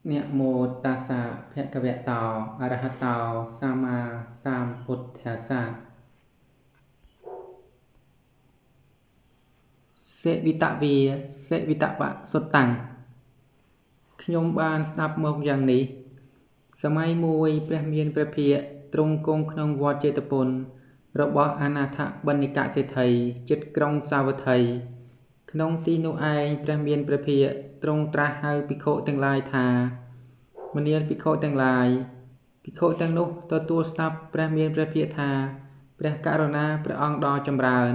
นะโมตัสสะภะคะวะโตอะระหะโตสัมมาสัมพุทธัสสะសេវិតវីសេវិតបៈសុតੰខ្ញុំបានស្ដាប់មកយ៉ាងនេះសម័យមួយព្រះមានព្រះភិក្ខទ្រង់គង់ក្នុងវត្តចេតពុនរបស់អនាថបណ្ឌិកសេដ្ឋីជិតក្រុងសាវត្ថីក្នុងទីនោះឯងព្រះមានព្រះភិក្ខទ្រង់ត្រាស់ហៅភិក្ខុទាំងឡាយថាមនាលភិក្ខុទាំងឡាយភិក្ខុទាំងនោះទទួលស្ដាប់ព្រះមានព្រះភិក្ខថាព្រះករុណាព្រះអង្គដ៏ចម្រើន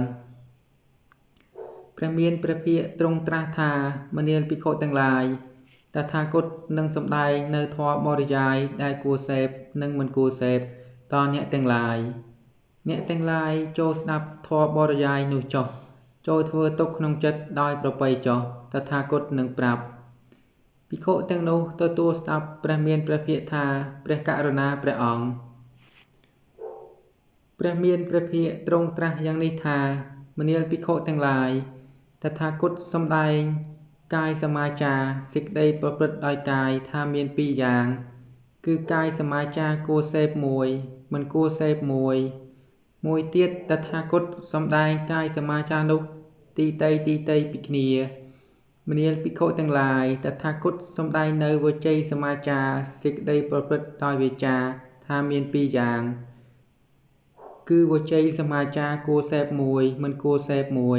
ព្រះមានព្រះភិក្ខទ្រង់ត្រាស់ថាមនាលភិក្ខុទាំងឡាយតថាគតនឹងសម្ដែងនៅធម៌បរិយាយដែលគួរសេពនិងមិនគួរសេពតអ្នកទាំងឡាយអ្នកទាំងឡាយចូលស្ដាប់ធម៌បរិយាយនោះចុះចូលធ្វើទុកក្នុងចិត្តដោយប្រពៃចុះតថាគតនឹងប្រាប់ភិក្ខុទាំងនោះទទួលស្ដាប់ព្រះមានព្រះភិក្ខថាព្រះករុណាព្រះអង្គព្រះមានព្រះភិក្ខទ្រង់ត្រាស់យ៉ាងនេះថាមនាលភិក្ខុទាំងឡាយតថាគតសម្ដែងកាយសមាចារសេចក្តីប្រព្រឹត្តដោយកាយថាមានពីរយ៉ាងគឺកាយសមាចារគួរសេពមួយមិនគួរសេពមួយទៀតតថាគតសម្ដែងកាយសមាចារនោះទីតីពីគ្នាមនាលភិក្ខុទាំងឡាយតថាគតសម្ដែងនៅវជ័យសមាចារសេចក្តីប្រព្រឹត្តដោយវាចាថាមានពីរយ៉ាងគឺវជ័យសមាចារគួរសេពមួយមិនគួរសេពមួយ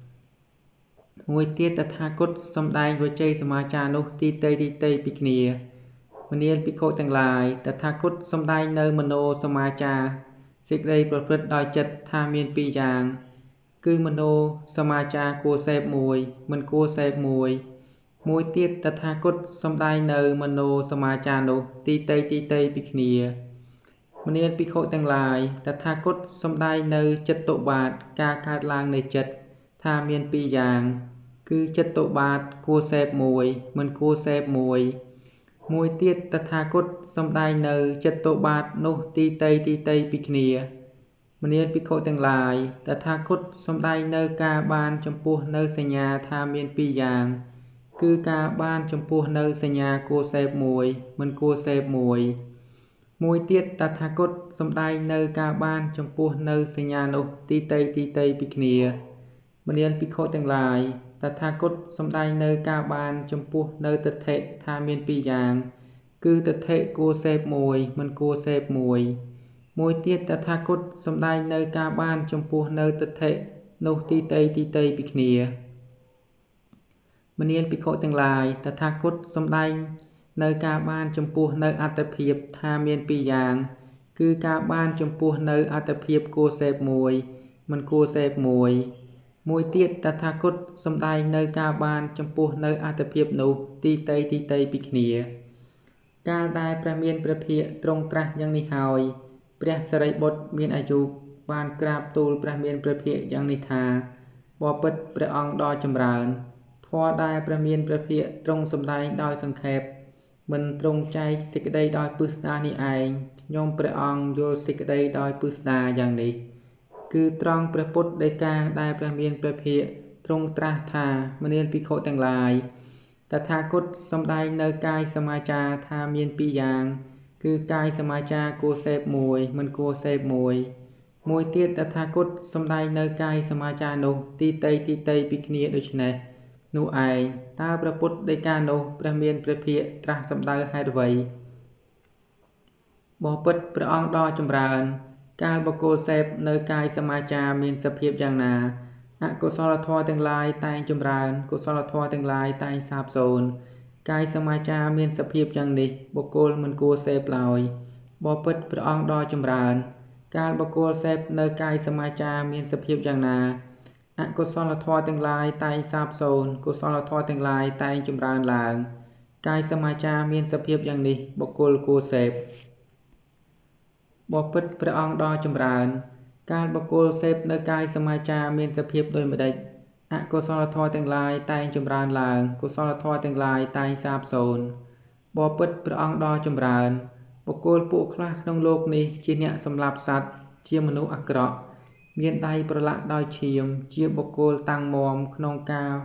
ទៀតតថាគតសម្ដែងវជ័យសមាចារនោះទីតីពីគ្នាមនាលភិក្ខុទាំងឡាយតថាគតសម្ដែងនៅមโนសមាចារសេចក្តីប្រព្រឹត្តដោយចិត្តថាមានពីរយ៉ាងគឺមโนសមាចារគួរសេពមួយមិនគួរសេពមួយទៀតតថាគតសម្ដែងនៅមโนសមាចារនោះទីតីពីគ្នាមនាលភិក្ខុទាំងឡាយតថាគតសម្ដែងនៅចិត្តុបាទការកើតឡើងនៃចិត្តថាមានពីរយ៉ាងគឺចិត្តុបាទគួរសេពមួយមិនគួរសេពមួយទៀតតថាគតសម្ដែងនៅចិត្តុបាទនោះទីតីពីគ្នាមនាលភិក្ខុទាំងឡាយតថាគតសម្ដែងនៅការបានចំពោះនៅសញ្ញាថាមានពីរយ៉ាងគឺការបានចំពោះនៅសញ្ញាគួរសេពមួយមិនគួរសេពមួយទៀតតថាគតសម្ដែងនៅការបានចំពោះនៅសញ្ញានោះទីតីពីគ្នាមនាលភិក្ខុទាំងឡាយតថាគតសម្ដែងនៅការបានចំពោះនៅទិដ្ឋិថាមានពីរយ៉ាងគឺទិដ្ឋិគួរសេពមួយមិនគួរសេពមួយទៀតតថាគតសម្ដែងនៅការបានចំពោះនៅទិដ្ឋិនោះទីតីពីគ្នាមនាលភិក្ខុទាំងឡាយតថាគតសម្ដែងនៅការបានចំពោះនៅអត្តភាពថាមានពីរយ៉ាងគឺការបានចំពោះនៅអត្តភាពគួរសេពមួយមិនគួរសេពមួយទៀតតថាគតសម្ដែងនៅការបានចំពោះនៅអត្តភាពនោះទីតីពីគ្នាកាលដែលព្រះមានព្រះភិក្ខទ្រង់ត្រាស់យ៉ាងនេះហើយព្រះសិរីបុត្រមានអាយុបានក្រាបទូលព្រះមានព្រះភិក្ខយ៉ាងនេះថាបបិទ្ធព្រះអង្គដ៏ចម្រើនធម៌ដែលព្រះមានព្រះភិក្ខទ្រង់សម្ដែងដោយសង្ខេបមិនទ្រង់ចែកសេចក្តីដោយពិស្ដារនេះឯងខ្ញុំព្រះអង្គយល់សេចក្តីដោយពិស្ដារយ៉ាងនេះគឺត្រង់ព្រះពុទ្ធដីកាដែលព្រះមានព្រះភិក្ខទ្រង់ត្រាស់ថាមនាលភិក្ខុទាំងឡាយតថាគតសម្ដែងនៅកាយសមាចារថាមានពីរយ៉ាងគឺកាយសមាចារគួរសេពមួយមិនគួរសេពមួយទៀតតថាគតសម្ដែងនៅកាយសមាចារនោះទីតីពីគ្នាដូច្នេះនោះឯងតើព្រះពុទ្ធដីកានោះព្រះមានព្រះភិក្ខត្រាស់សម្ដៅហេតុអ្វីបបិទ្ធព្រះអង្គដ៏ចម្រើនកាលបុគ្គលសេពនៅកាយសមាចារមានសភាពយ៉ាងណាអកុសលធម៌ទាំងឡាយតែងចម្រើនកុសលធម៌ទាំងឡាយតែងសាបសូន្យកាយសមាចារមានសភាពយ៉ាងនេះបុគ្គលមិនគួរសេពឡើយបបិទ្ធព្រះអង្គដ៏ចម្រើនកាលបុគ្គលសេពនៅកាយសមាចារមានសភាពយ៉ាងណាអកុសលធម៌ទាំងឡាយតែងសាបសូន្យកុសលធម៌ទាំងឡាយតែងចម្រើនឡើងកាយសមាចារមានសភាពយ៉ាងនេះបុគ្គលគួរសេពបបិទ្ធព្រះអង្គដ៏ចម្រើនកាលបុគ្គលសេពនៅកាយសមាចារមានសភាពដូចម្ដេចអកុសលធម៌ទាំងឡាយតែងចម្រើនឡើងកុសលធម៌ទាំងឡាយតែងសាបសូន្យបបិទ្ធព្រះអង្គដ៏ចម្រើនបុគ្គលពួកខ្លះក្នុងโลกនេះជាអ្នកសម្លាប់សត្វជាមនុស្សអាក្រក់មានដៃប្រឡាក់ដោយឈាមជាបុគ្គលតាំងមាំក្នុងការ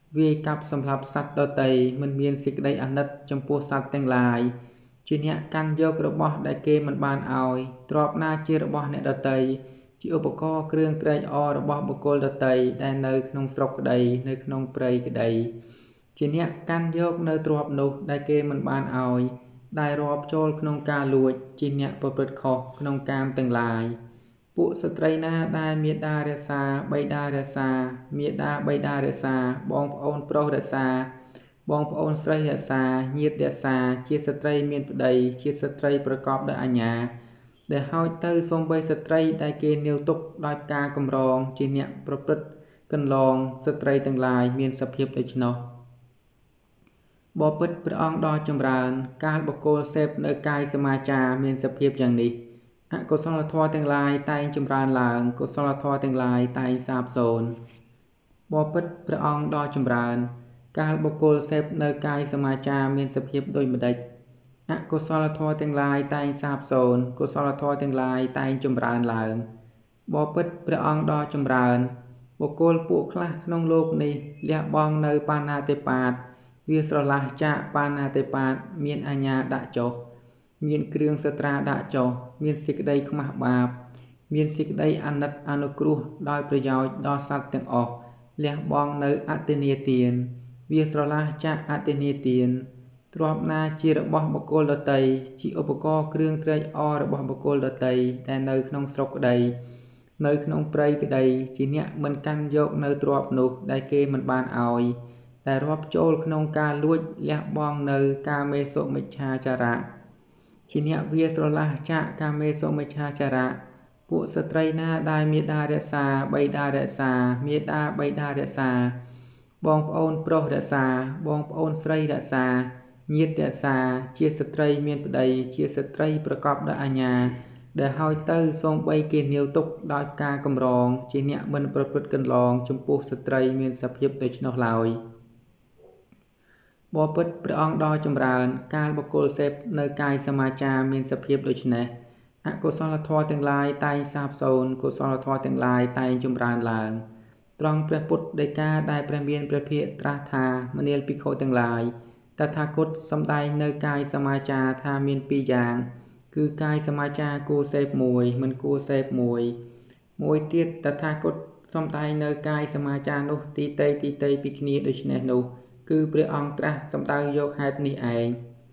វាយកាប់សម្លាប់សត្វដទៃមិនមានសេចក្តីអាណិតចំពោះសត្វទាំងឡាយជាអ្នកកាន់យករបស់ដែលគេមិនបានឲ្យទ្រព្យណាជារបស់អ្នកដទៃជាឧបករណ៍គ្រឿងត្រេកអររបស់បុគ្គលដទៃដែលនៅក្នុងស្រុកក្តីនៅក្នុងព្រៃក្តីជាអ្នកកាន់យកនៅទ្រព្យនោះដែលគេមិនបានឲ្យដែលរាប់ចូលក្នុងការលួចជាអ្នកប្រព្រឹត្តខុសក្នុងកាមទាំងឡាយពួកស្ត្រីណាដែលមាតារក្សាបិតារក្សាមាតាបិតារក្សាបងប្អូនប្រុសរក្សាបងប្អូនស្រីរក្សាញាតិរក្សាជាស្ត្រីមានប្តីជាស្ត្រីប្រកបដោយអញ្ញាដែលហោចទៅសូម្បីស្ត្រីដែលគេនាវទុកដោយការកម្រងជាអ្នកប្រព្រឹត្តកន្លងស្ត្រីទាំងឡាយមានសភាពដូច្នោះបបិទ្ធព្រះអង្គដ៏ចម្រើនកាលបុគ្គលសេពនៅកាយសមាចារមានសភាពយ៉ាងនេះអកុសលធម៌ទាំងឡាយតែងចម្រើនឡើងកុសលធម៌ទាំងឡាយតែងសាបសូន្យបបិទ្ធព្រះអង្គដ៏ចម្រើនកាលបុគ្គលសេពនៅកាយសមាចារមានសភាពដូចម្ដេចអកុសលធម៌ទាំងឡាយតែងសាបសូន្យកុសលធម៌ទាំងឡាយតែងចម្រើនឡើងបបិទ្ធព្រះអង្គដ៏ចម្រើនបុគ្គលពួកខ្លះក្នុងលោកនេះលះបង់នៅបាណាតិបាតវាស្រឡះចាកបាណាតិបាតមានអញ្ញាដាក់ចុះមានគ្រឿងសត្រាដាក់ចុះមានសេចក្តីខ្មាស់បាបមានសេចក្តីអាណិតអនុគ្រោះដោយប្រយោជន៍ដល់សត្វទាំងអស់លះបង់នៅអតិនេទានវាស្រឡះចាកអតិនេទានទ្រព្យណាជារបស់បុគ្គលដទៃជាឧបករណ៍គ្រឿងត្រេកអររបស់បុគ្គលដទៃដែលនៅក្នុងស្រុកក្តីនៅក្នុងព្រៃក្តីជាអ្នកមិនកាន់យកនៅទ្រព្យនោះដែលគេមិនបានឲ្យតែរាប់ចូលក្នុងការលួចលះបង់នៅកាមេសុមិច្ឆាចារៈជាអ្នកវាស្រឡះចាកកាមេសុមិច្ឆាចារៈពួកស្ត្រីណាដែលមាតារក្សាបិតារក្សាមាតាបិតារក្សាបងប្អូនប្រុសរក្សាបងប្អូនស្រីរក្សាញាតិរក្សាជាស្ត្រីមានប្តីជាស្ត្រីប្រកបដោយអញ្ញាដែលហើយទៅសូម្បីគេនាវទុកដោយការកម្រងជាអ្នកមិនប្រព្រឹត្តកន្លងចំពោះស្ត្រីមានសភាពដូច្នោះឡើយបបិទ្ធព្រះអង្គដ៏ចម្រើនកាលបុគ្គលសេពនៅកាយសមាចារមានសភាពដូច្នេះអកុសលធម៌ទាំងឡាយតែងសាបសូន្យកុសលធម៌ទាំងឡាយតែងចម្រើនឡើងត្រង់ព្រះពុទ្ធដីកាដែលព្រះមានព្រះភិក្ខត្រាស់ថាមនាលភិក្ខុទាំងឡាយតថាគតសម្ដែងនៅកាយសមាចារថាមានពីរយ៉ាងគឺកាយសមាចារគួរសេពមួយមិនគួរសេពមួយទៀតតថាគតសម្ដែងនៅកាយសមាចារនោះទីតីពីគ្នាដូច្នេះនោះគឺព្រះអង្គត្រាស់សម្ដៅយកហេតុនេះឯង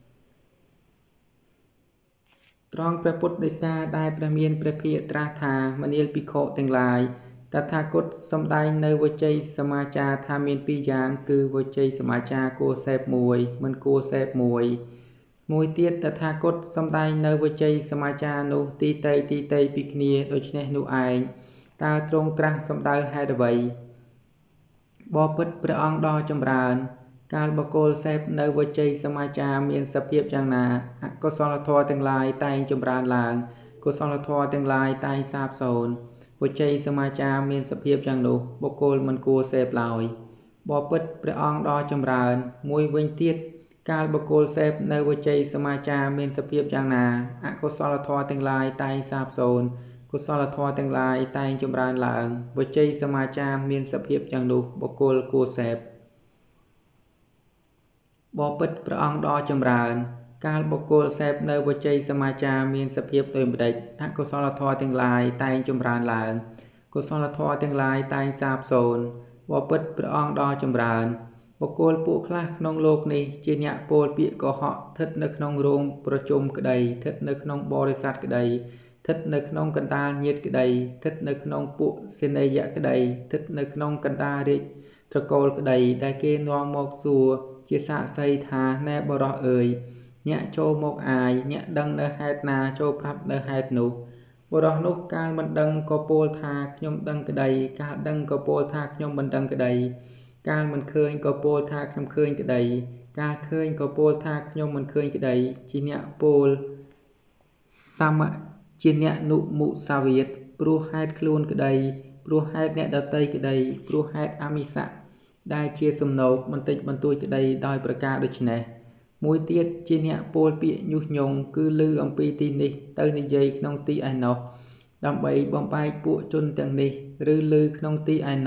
ត្រង់ព្រះពុទ្ធដីកាដែលព្រះមានព្រះភិក្ខត្រាស់ថាមនាលភិក្ខុទាំងឡាយតថាគតសម្ដែងនៅវជ័យសមាចារថាមានពីរយ៉ាងគឺវជ័យសមាចារគួរសេពមួយមិនគួរសេពមួយទៀតតថាគតសម្ដែងនៅវជ័យសមាចារនោះទីតីពីគ្នាដូច្នេះនោះឯងតើទ្រង់ត្រាស់សម្ដៅហេតុអ្វីបបិទ្ធព្រះអង្គដ៏ចម្រើនកាលបុគ្គលសេពនៅវជ័យសមាចារមានសភាពយ៉ាងណាអកុសលធម៌ទាំងឡាយតែងចម្រើនឡើងកុសលធម៌ទាំងឡាយតែងសាបសូន្យវជ័យសមាចារមានសភាពយ៉ាងនោះបុគ្គលមិនគួរសេពឡើយបបិទ្ធព្រះអង្គដ៏ចម្រើនមួយវិញទៀតកាលបុគ្គលសេពនៅវជ័យសមាចារមានសភាពយ៉ាងណាអកុសលធម៌ទាំងឡាយតែងសាបសូន្យកុសលធម៌ទាំងឡាយតែងចម្រើនឡើងវជ័យសមាចារមានសភាពយ៉ាងនោះបុគ្គលគួរសេពបបិទ្ធព្រះអង្គដ៏ចម្រើនកាលបុគ្គលសេពនៅវជ័យសមាចារមានសភាពដូចម្ដេចអកុសលធម៌ទាំងឡាយតែងចម្រើនឡើងកុសលធម៌ទាំងឡាយតែងសាបសូន្យបបិទ្ធព្រះអង្គដ៏ចម្រើនបុគ្គលពួកខ្លះក្នុងលោកនេះជាអ្នកពោលពាក្យកុហកស្ថិតនៅក្នុងរោងប្រជុំក្តីស្ថិតនៅក្នុងបរិស័ទក្តីស្ថិតនៅក្នុងកណ្ដាលញាតិក្តីស្ថិតនៅក្នុងពួកសេនីយៈក្តីស្ថិតនៅក្នុងកណ្ដាលរាជត្រកូលក្តីដែលគេនាំមកសួរជាសាក្សីថាណែបរោះអើយអ្នកចូលមកអាយអ្នកដឹងនៅហេតុណាចូលប្រាប់នៅហេតុនោះបុរសនោះកាលមិនដឹងក៏ពោលថាខ្ញុំដឹងក្តីកាលដឹងក៏ពោលថាខ្ញុំមិនដឹងក្តីកាលមិនឃើញក៏ពោលថាខ្ញុំឃើញក្តីកាលឃើញក៏ពោលថាខ្ញុំមិនឃើញក្តីជាអ្នកពោលសមជាអ្នកនុមុសាវាទព្រោះហេតុខ្លួនក្តីព្រោះហេតុអ្នកដតីក្តីព្រោះហេតុអមិសៈដែលជាសំណោកបន្តិចបន្តួចក្តីដោយប្រការដូច្នេះមួយទៀតជាអ្នកពោលពាក្យញុះញង់គឺឮអំពីទីនេះទៅនិយាយក្នុងទីឯណោះដើម្បីបំបែកពួកជនទាំងនេះឬឮក្នុងទីឯណោះ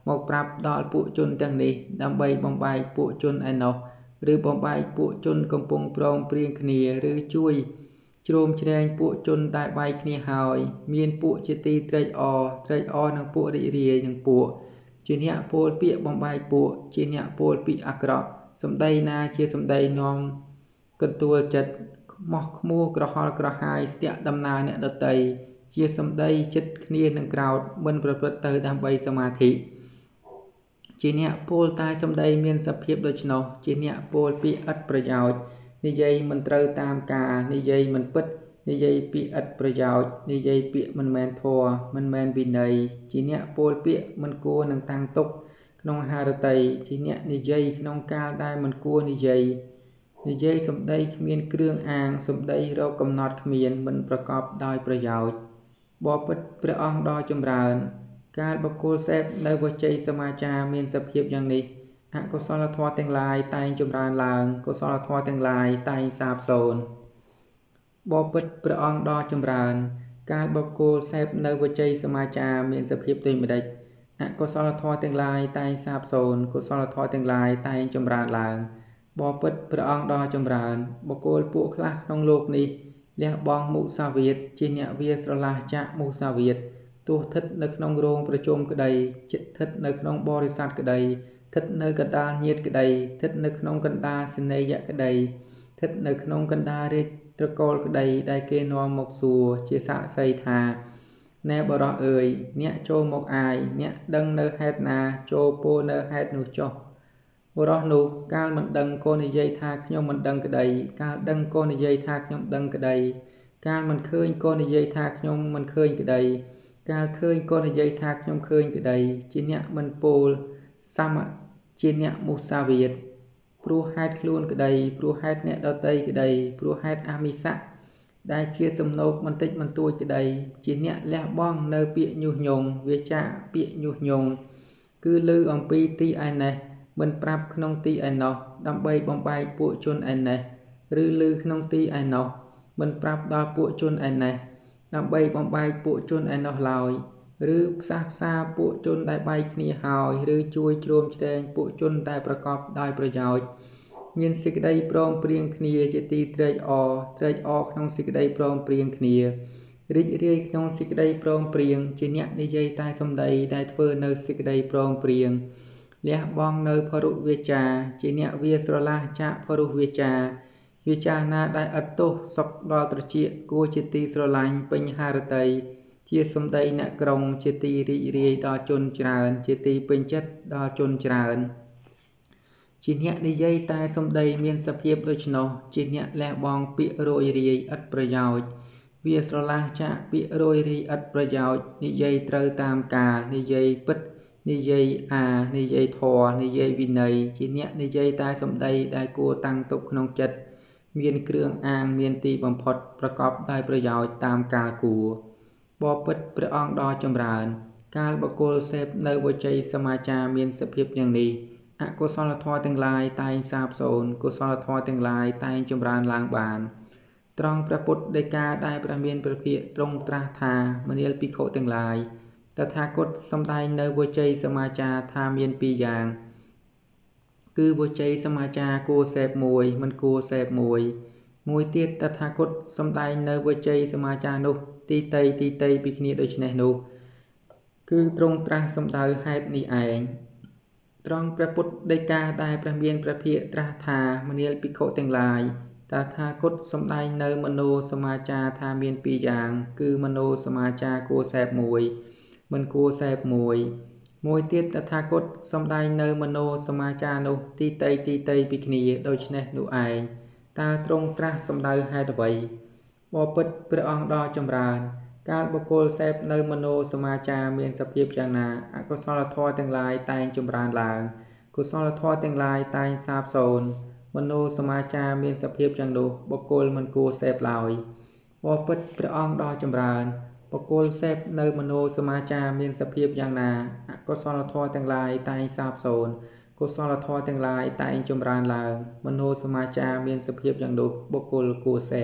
មកប្រាប់ដល់ពួកជនទាំងនេះដើម្បីបំបែកពួកជនឯណោះឬបំបែកពួកជនកំពុងព្រមព្រៀងគ្នាឬជួយជ្រោមជ្រែងពួកជនដែលបែកគ្នាហើយមានពួកជាទីត្រេកអរនឹងពួករីករាយនឹងពួកជាអ្នកពោលពាក្យបំបែកពួកជាអ្នកពោលពាក្យអាក្រក់សម្ដីណាជាសម្ដីនាំកន្ទួលចិត្តខ្មោះខ្មួរក្រហល់ក្រហាយស្ទាក់ដំណើរអ្នកដតីជាសម្ដីចិត្តគ្នានឹងក្រោតមិនប្រព្រឹត្តទៅដើម្បីសមាធិជាអ្នកពោលតែសម្ដីមានសភាពដូច្នោះជាអ្នកពោលពាក្យឥតប្រយោជន៍និយាយមិនត្រូវតាមការនិយាយមិនពិតនិយាយពាក្យឥតប្រយោជន៍និយាយពាក្យមិនមែនធម៌មិនមែនវិន័យជាអ្នកពោលពាក្យមិនគួរនឹងតាំងទុកក្នុងហារតីជាអ្នកនិយាយក្នុងកាលដែលមិនគួរនិយាយសម្ដីគ្មានគ្រឿងអាងសម្ដីរកកំណត់គ្មានមិនប្រកបដោយប្រយោជន៍បបិទ្ធព្រះអង្គដ៏ចម្រើនកាលបុគ្គលសេពនៅវជ័យសមាចារមានសភាពយ៉ាងនេះអកុសលធម៌ទាំងឡាយតែងចម្រើនឡើងកុសលធម៌ទាំងឡាយតែងសាបសូន្យបបិទ្ធព្រះអង្គដ៏ចម្រើនកាលបុគ្គលសេពនៅវជ័យសមាចារមានសភាពដូចម្ដេចអកុសលធម៌ទាំងឡាយតែងសាបសូន្យកុសលធម៌ទាំងឡាយតែងចម្រើនឡើងបបិទ្ធព្រះអង្គដ៏ចម្រើនបុគ្គលពួកខ្លះក្នុងលោកនេះលះបង់មុសាវាទជាអ្នកវាស្រឡះចាក់មុសាវាទទោះស្ថិតនៅក្នុងរោងប្រជុំក្តីចិត្តស្ថិតនៅក្នុងបរិស័ទក្តីស្ថិតនៅកណ្ដាលញាតិក្តីស្ថិតនៅក្នុងកណ្ដាលសេនីយៈក្តីស្ថិតនៅក្នុងកណ្ដាលរាជត្រកូលក្តីដែលគេនាំមកសួរជាសាក្សីថាណែបរោះអើយអ្នកចូលមកអាយអ្នកដឹងនៅហេតុណាចូលពោលនៅហេតុនោះចុះបុរសនោះកាលមិនដឹងក៏និយាយថាខ្ញុំមិនដឹងក្តីកាលដឹងក៏និយាយថាខ្ញុំដឹងក្តីកាលមិនឃើញក៏និយាយថាខ្ញុំមិនឃើញក្តីកាលឃើញក៏និយាយថាខ្ញុំឃើញក្តីជាអ្នកមិនពោលសមជាអ្នកមុសាវាទព្រោះហេតុខ្លួនក្តីព្រោះហេតុអ្នកដតីក្តីព្រោះហេតុអមិសៈដែលជាសំណោកបន្តិចបន្តួចក្តីជាអ្នកលះបង់នៅពាក្យញុះញង់វាចាពាក្យញុះញង់គឺលើអំពីទីឯណេះមិនប្រាប់ក្នុងទីឯណោះដើម្បីបំបែកពួកជនឯណេះឬលើក្នុងទីឯណោះមិនប្រាប់ដល់ពួកជនឯណេះដើម្បីបំបែកពួកជនឯណោះឡើយឬផ្សះផ្សាពួកជនដែលបែកគ្នាហើយឬជួយជ្រោមជ្រែងពួកជនដែលប្រកបដោយប្រយោជន៍មានសេចក្តីព្រមព្រៀងគ្នាជាទីត្រេកអរក្នុងសេចក្តីព្រមព្រៀងគ្នារីករាយក្នុងសេចក្តីព្រមព្រៀងជាអ្នកនិយាយតែសម្ដីដែលធ្វើនៅសេចក្តីព្រមព្រៀងលះបង់នៅភរុវាចាជាអ្នកវាស្រឡះចាកភរុវាចាណាដែលឥតទោសសុខដល់ត្រចៀកគួរជាទីស្រឡាញ់ពេញហារតីជាសម្ដីអ្នកក្រុងជាទីរីករាយដល់ជនច្រើនជាទីពេញចិត្តដល់ជនច្រើនជាអ្នកនិយាយតែសម្ដីមានសភាពដូច្នោះជាអ្នកលះបង់ពាក្យរយរាយឥតប្រយោជន៍វាស្រឡះចាកពាក្យរយរាយឥតប្រយោជន៍និយាយត្រូវតាមការនិយាយពិតនិយាយនិយាយធម៌និយាយវិន័យជាអ្នកនិយាយតែសម្ដីដែលគួរតាំងទុកក្នុងចិត្តមានគ្រឿងអាងមានទីបំផុតប្រកបដោយប្រយោជន៍តាមកាលគួរបបិទ្ធព្រះអង្គដ៏ចម្រើនកាលបុគ្គលសេពនៅវជ័យសមាចារមានសភាពយ៉ាងនេះអកុសលធម៌ទាំងឡាយតែងសាបសូន្យកុសលធម៌ទាំងឡាយតែងចម្រើនឡើងបានត្រង់ព្រះពុទ្ធដីកាដែលព្រះមានព្រះភិក្ខទ្រង់ត្រាស់ថាមនាលភិក្ខុទាំងឡាយតថាគតសម្ដែងនៅវជ័យសមាចារថាមានពីរយ៉ាងគឺវជ័យសមាចារគួរសេពមួយមិនគួរសេពមួយទៀតតថាគតសម្ដែងនៅវជ័យសមាចារនោះទីតីពីគ្នាដូច្នេះនោះគឺទ្រង់ត្រាស់សម្ដៅហេតុនេះឯងត្រង់ព្រះពុទ្ធដីកាដែលព្រះមានព្រះភិក្ខត្រាស់ថាមនាលភិក្ខុទាំងឡាយតថាគតសម្ដែងនៅមនោសមាចារថាមានពីរយ៉ាងគឺមនោសមាចារគួរសេពមួយមិនគួរសេពមួយទៀតតថាគតសម្ដែងនៅមនោសមាចារនោះទីតីពីគ្នាដូច្នេះនោះឯងតើទ្រង់ត្រាស់សម្ដៅហេតុអ្វីបបិទ្ធព្រះអង្គដ៏ចម្រើនកាលបុគ្គលសេពនៅមនោសមាចារមានសភាពយ៉ាងណាអកុសលធម៌ទាំងឡាយតែងចម្រើនឡើងកុសលធម៌ទាំងឡាយតែងសាបសូន្យមនោសមាចារមានសភាពយ៉ាងនោះបុគ្គលមិនគួរសេពឡើយបបិទ្ធព្រះអង្គដ៏ចម្រើនបុគ្គលសេពនៅមនោសមាចារមានសភាពយ៉ាងណាអកុសលធម៌ទាំងឡាយតែងសាបសូន្យកុសលធម៌ទាំងឡាយតែងចម្រើនឡើងមនោសមាចារមានសភាពយ៉ាងនោះបុគ្គលគួរសេព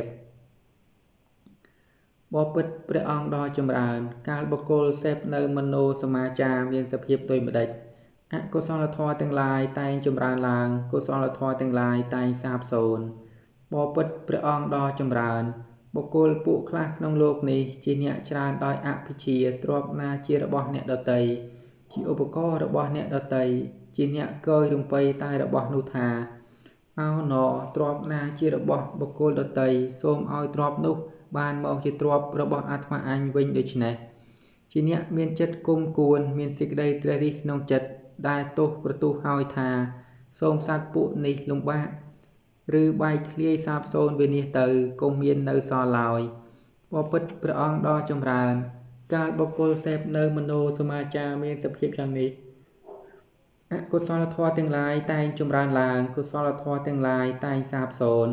បបិទ្ធព្រះអង្គដ៏ចម្រើនកាលបុគ្គលសេពនៅមនោសមាចារមានសភាពដូចម្ដេចអកុសលធម៌ទាំងឡាយតែងចម្រើនឡើងកុសលធម៌ទាំងឡាយតែងសាបសូន្យបបិទ្ធព្រះអង្គដ៏ចម្រើនបុគ្គលពួកខ្លះក្នុងលោកនេះជាអ្នកច្រើនដោយអភិជាទ្រព្យណាជារបស់អ្នកដតីជាឧបករណ៍របស់អ្នកដតីជាអ្នកកយរំពៃតែរបស់នោះថាអោណទ្រព្យណាជារបស់បុគ្គលដតីសូមឲ្យទ្រព្យនោះបានមកជាទ្រព្យរបស់អាត្មាអញវិញដូច្នេះជាអ្នកមានចិត្តគុំគួនមានសេចក្តីត្រេះរិះក្នុងចិត្តដែលទោសប្រទូសហើយថាសូមសត្វពួកនេះលំបាកឬបែកធ្លាយសាបសូន្យវិនាសទៅកុំមាននៅសល់ឡើយបបិទ្ធព្រះអង្គដ៏ចម្រើនកាលបុគ្គលសេពនៅមនោសមាចារមានសភាពយ៉ាងនេះអកុសលធម៌ទាំងឡាយតែងចម្រើនឡើងកុសលធម៌ទាំងឡាយតែងសាបសូន្យ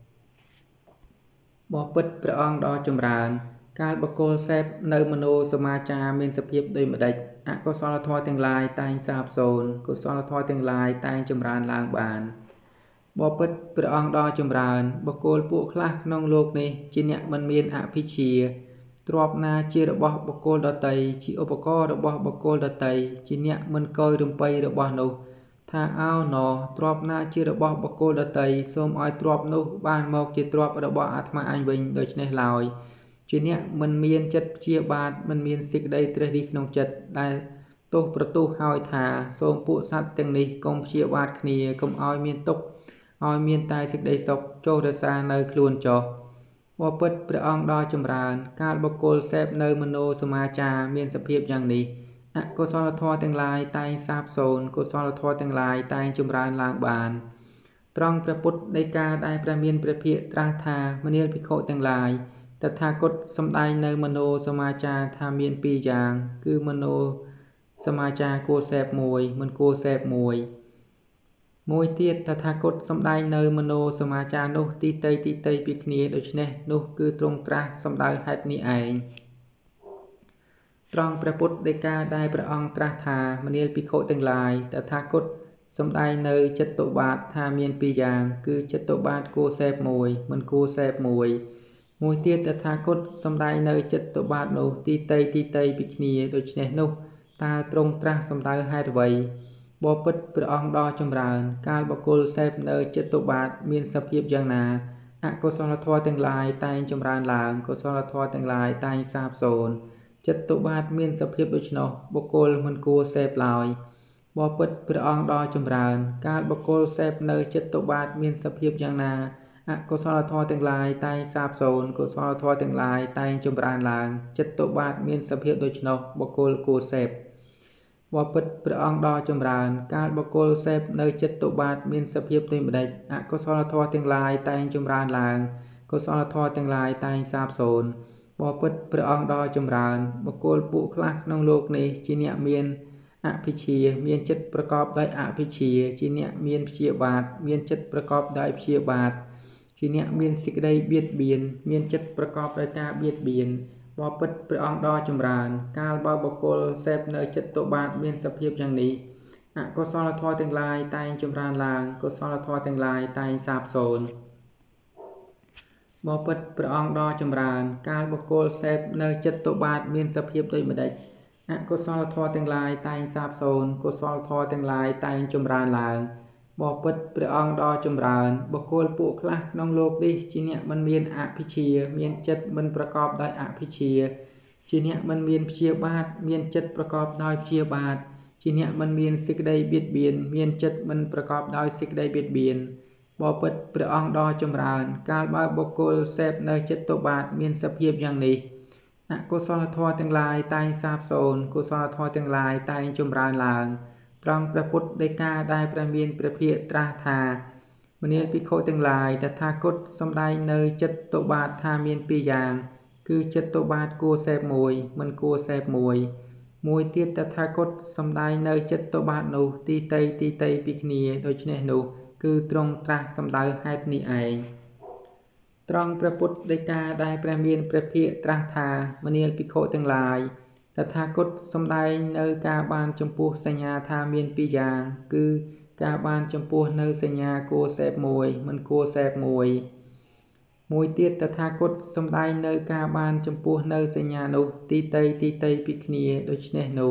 បបិទ្ធព្រះអង្គដ៏ចម្រើនកាលបុគ្គលសេពនៅមនោសមាចារមានសភាពដូចម្ដេចអកុសលធម៌ទាំងឡាយតែងសាបសូន្យកុសលធម៌ទាំងឡាយតែងចម្រើនឡើងបានបបិទ្ធព្រះអង្គដ៏ចម្រើនបុគ្គលពួកខ្លះក្នុងលោកនេះជាអ្នកមិនមានអភិជាទ្រព្យណាជារបស់បុគ្គលដតីជាឧបករណ៍របស់បុគ្គលដតីជាអ្នកមិនកយរំពៃរបស់នោះថាអោណទ្រព្យណាជារបស់បុគ្គលដតីសូមឲ្យទ្រព្យនោះបានមកជាទ្រព្យរបស់អាត្មាអញវិញដូច្នេះឡើយជាអ្នកមិនមានចិត្តព្យាបាទមិនមានសេចក្តីត្រេះរិះក្នុងចិត្តដែលទោសប្រទូសហើយថាសូមពួកសត្វទាំងនេះកុំព្យាបាទគ្នាកុំឲ្យមានទុក្ខឲ្យមានតែសេចក្តីសុខចុះរសានៅខ្លួនចុះបបិទ្ធព្រះអង្គដ៏ចម្រើនកាលបុគ្គលសេពនៅមនោសមាចារមានសភាពយ៉ាងនេះអកុសលធម៌ទាំងឡាយតែងសាបសូន្យកុសលធម៌ទាំងឡាយតែងចម្រើនឡើងបានត្រង់ព្រះពុទ្ធដីកាដែលព្រះមានព្រះភិក្ខត្រាស់ថាមនាលភិក្ខុទាំងឡាយតថាគតសម្ដែងនៅមនោសមាចារថាមានពីរយ៉ាងគឺមនោសមាចារគួរសេពមួយមិនគួរសេពមួយទៀតតថាគតសម្ដែងនៅមនោសមាចារនោះទីតីពីគ្នាដូច្នេះនោះគឺទ្រង់ត្រាស់សម្ដៅហេតុនេះឯងត្រង់ព្រះពុទ្ធដីកាដែលព្រះអង្គត្រាស់ថាមនាលភិក្ខុទាំងឡាយតថាគតសម្ដែងនៅចិត្តតុបាទថាមានពីរយ៉ាងគឺចិត្តតុបាទគួរសេពមួយមិនគួរសេពមួយទៀតតថាគតសម្ដែងនៅចិត្តតុបាទនោះទីតីពីគ្នាដូច្នេះនោះតើទ្រង់ត្រាស់សម្ដៅហេតុអ្វីបបិទ្ធព្រះអង្គដ៏ចម្រើនកាលបុគ្គលសេពនៅចិត្តតុបាទមានសភាពយ៉ាងណាអកុសលធម៌ទាំងឡាយតែងចម្រើនឡើងកុសលធម៌ទាំងឡាយតែងសាបសូន្យចិត្តតុបាទមានសភាពដូច្នោះបុគ្គលមិនគួរសេពឡើយបបិទ្ធព្រះអង្គដ៏ចម្រើនកាលបុគ្គលសេពនៅចិត្តតុបាទមានសភាពយ៉ាងណាអកុសលធម៌ទាំងឡាយតែងសាបសូន្យកុសលធម៌ទាំងឡាយតែងចម្រើនឡើងចិត្តតុបាទមានសភាពដូច្នោះបុគ្គលគួរសេពបបិទ្ធព្រះអង្គដ៏ចម្រើនកាលបុគ្គលសេពនៅចិត្តតុបាទមានសភាពដូចម្ដេចអកុសលធម៌ទាំងឡាយតែងចម្រើនឡើងកុសលធម៌ទាំងឡាយតែងសាបសូន្យបបិទ្ធព្រះអង្គដ៏ចម្រើនបុគ្គលពួកខ្លះក្នុងលោកនេះជាអ្នកមានអភិជាមានចិត្តប្រកបដោយអភិជាជាអ្នកមានព្យាបាទមានចិត្តប្រកបដោយព្យាបាទជាអ្នកមានសេចក្តីបៀតបៀនមានចិត្តប្រកបដោយការបៀតបៀនបបិទ្ធព្រះអង្គដ៏ចម្រើនកាលបើបុគ្គលសេពនៅចិត្តតុបាទមានសភាពយ៉ាងនេះអកុសលធម៌ទាំងឡាយតែងចម្រើនឡើងកុសលធម៌ទាំងឡាយតែងសាបសូន្យបបិទ្ធព្រះអង្គដ៏ចម្រើនកាលបុគ្គលសេពនៅចិត្តតុបាទមានសភាពដូចម្ដេចអកុសលធម៌ទាំងឡាយតែងសាបសូន្យកុសលធម៌ទាំងឡាយតែងចម្រើនឡើងបបិទ្ធព្រះអង្គដ៏ចម្រើនបុគ្គលពួកខ្លះក្នុងលោកនេះជាអ្នកមិនមានអភិជាមានចិត្តមិនប្រកបដោយអភិជាជាអ្នកមិនមានព្យាបាទមានចិត្តប្រកបដោយព្យាបាទជាអ្នកមិនមានសេចក្តីបៀតបៀនមានចិត្តមិនប្រកបដោយសេចក្តីបៀតបៀនបបិទ្ធព្រះអង្គដ៏ចម្រើនកាលបើបុគ្គលសេពនៅចិត្តតុបាទមានសភាពយ៉ាងនេះអកុសលធម៌ទាំងឡាយតែងសាបសូន្យកុសលធម៌ទាំងឡាយតែងចម្រើនឡើងត្រង់ព្រះពុទ្ធដីកាដែលព្រះមានព្រះភិក្ខត្រាស់ថាមនាលភិក្ខុទាំងឡាយតថាគតសម្ដែងនៅចិត្តតុបាទថាមានពីរយ៉ាងគឺចិត្តតុបាទគួរសេពមួយមិនគួរសេពមួយទៀតតថាគតសម្ដែងនៅចិត្តតុបាទនោះទីតីពីគ្នាដូច្នេះនោះគឺទ្រង់ត្រាស់សម្ដៅហេតុនេះឯងត្រង់ព្រះពុទ្ធដីកាដែលព្រះមានព្រះភិក្ខត្រាស់ថាមនាលភិក្ខុទាំងឡាយតថាគតសម្ដែងនៅការបានចំពោះសញ្ញាថាមានពីរយ៉ាងគឺការបានចំពោះនៅសញ្ញាគួរសេពមួយមិនគួរសេពមួយទៀតតថាគតសម្ដែងនៅការបានចំពោះនៅសញ្ញានោះទីតីពីគ្នាដូច្នេះនោះ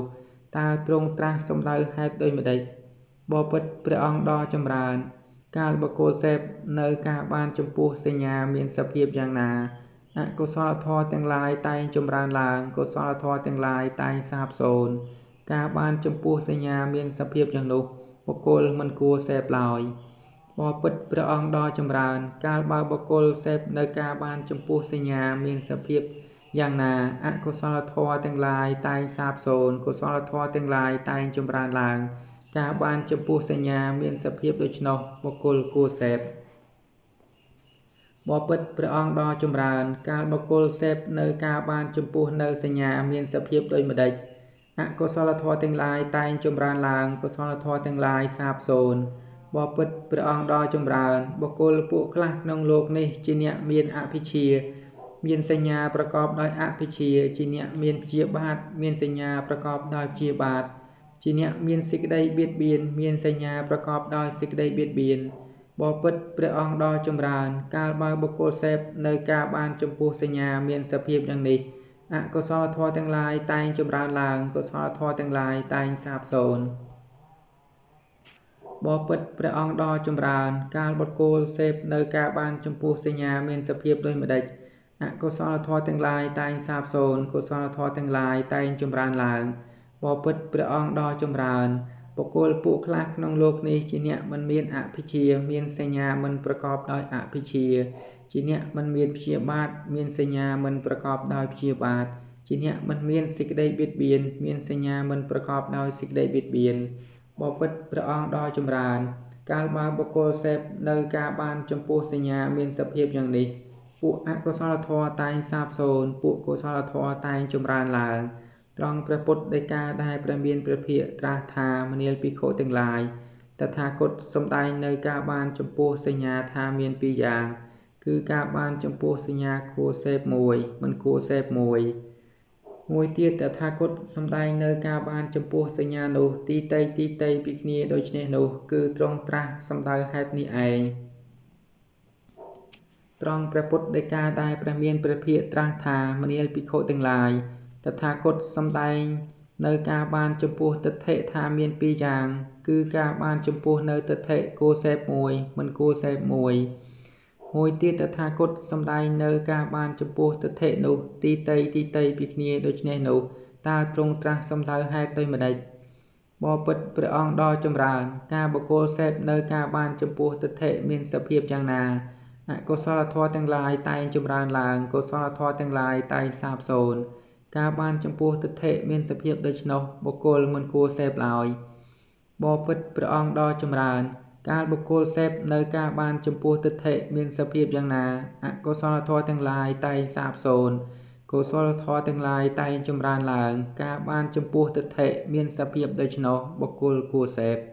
ตาตรงตรัสសំដៅហេតុដូចម្ដេចបបិទ្ធព្រះអង្គដ៏ចម្រើនកាលបុគ្គលសេពនៅការបានចំពោះសញ្ញាមានសភាពយ៉ាងណាអកុសលធម៌ទាំងឡាយតែងចម្រើនឡើងកុសលធម៌ទាំងឡាយតែងសាបសូន្យការបានចំពោះសញ្ញាមានសភាពយ៉ាងនោះបុគ្គលមិនគួរសេពឡើយបបិទ្ធព្រះអង្គដ៏ចម្រើនកាលបើបុគ្គលសេពនៅការបានចំពោះសញ្ញាមានសភាពយ៉ាងណាអកុសលធម៌ទាំងឡាយតែងសាបសូន្យកុសលធម៌ទាំងឡាយតែងចម្រើនឡើងការបានចំពោះសញ្ញាមានសភាពដូច្នោះបុគ្គលគួរសេពបបិទ្ធព្រះអង្គដ៏ចម្រើនកាលបុគ្គលសេពនៅការបានចំពោះនៅសញ្ញាមានសភាពដូចម្ដេចអកុសលធម៌ទាំងឡាយតែងចម្រើនឡើងកុសលធម៌ទាំងឡាយសាបសូន្យបបិទ្ធព្រះអង្គដ៏ចម្រើនបុគ្គលពួកខ្លះក្នុងលោកនេះជាអ្នកមានអភិជាមានសញ្ញាប្រកបដោយអភិជាជាអ្នកមានព្យាបាទមានសញ្ញាប្រកបដោយព្យាបាទជាអ្នកមានសេចក្តីបៀតបៀនមានសញ្ញាប្រកបដោយសេចក្តីបៀតបៀនបបិទ្ធព្រះអង្គដ៏ចម្រើនកាលបើបុគ្គលសេពនៅការបានចំពោះសញ្ញាមានសភាពយ៉ាងនេះអកុសលធម៌ទាំងឡាយតែងចម្រើនឡើងកុសលធម៌ទាំងឡាយតែងសាបសូន្យបបិទ្ធព្រះអង្គដ៏ចម្រើនកាលបុគ្គលសេពនៅការបានចំពោះសញ្ញាមានសភាពដូចម្ដេចអកុសលធម៌ទាំងឡាយតែងសាបសូន្យកុសលធម៌ទាំងឡាយតែងចម្រើនឡើងបបិទ្ធព្រះអង្គដ៏ចម្រើនបុគ្គលពួកខ្លះក្នុងលោកនេះជាអ្នកមិនមានអភិជាមានសញ្ញាមិនប្រកបដោយអភិជាជាអ្នកមិនមានព្យាបាទមានសញ្ញាមិនប្រកបដោយព្យាបាទជាអ្នកមិនមានសេចក្តីបៀតបៀនមានសញ្ញាមិនប្រកបដោយសេចក្តីបៀតបៀនបបិទ្ធព្រះអង្គដ៏ចម្រើនកាលបើបុគ្គលសេពនៅការបានចំពោះសញ្ញាមានសភាពយ៉ាងនេះពួកអកុសលធម៌តែងសាបសូន្យពួកកុសលធម៌តែងចម្រើនឡើងត្រង់ព្រះពុទ្ធដីកាដែលព្រះមានព្រះភិក្ខត្រាស់ថាមនាលភិក្ខុទាំងឡាយតថាគតសម្ដែងនៅការបានចំពោះសញ្ញាថាមានពីរយ៉ាងគឺការបានចំពោះសញ្ញាគួរសេពមួយមិនគួរសេពមួយទៀតតថាគតសម្ដែងនៅការបានចំពោះសញ្ញានោះទីតីពីគ្នាដូចនេះនោះគឺទ្រង់ត្រាស់សម្ដៅហេតុនេះឯងត្រង់ព្រះពុទ្ធដីកាដែលព្រះមានព្រះភិក្ខត្រាស់ថាមនាលភិក្ខុទាំងឡាយតថាគតសម្ដែងនៅការបានចំពោះទិដ្ឋិថាមានពីរយ៉ាងគឺការបានចំពោះនៅទិដ្ឋិគួរសេពមួយមិនគួរសេពមួយទៀតតថាគតសម្ដែងនៅការបានចំពោះទិដ្ឋិនោះទីតីពីគ្នាដូចនេះនោះតើទ្រង់ត្រាស់សម្ដៅហេតុដូចម្ដេចបបិទ្ធព្រះអង្គដ៏ចម្រើនការបុគ្គលសេពនៅការបានចំពោះទិដ្ឋិមានសភាពយ៉ាងណាអកុសលធម៌ទាំងឡាយតែងចម្រើនឡើងកុសលធម៌ទាំងឡាយតែងសាបសូន្យការបានចំពោះទិដ្ឋិមានសភាពដូច្នោះបុគ្គលមិនគួរសេពឡើយបបិទ្ធព្រះអង្គដ៏ចម្រើនកាលបុគ្គលសេពនៅការបានចំពោះទិដ្ឋិមានសភាពយ៉ាងណាអកុសលធម៌ទាំងឡាយតែងសាបសូន្យកុសលធម៌ទាំងឡាយតែងចម្រើនឡើងការបានចំពោះទិដ្ឋិមានសភាពដូច្នោះបុគ្គលគួរសេព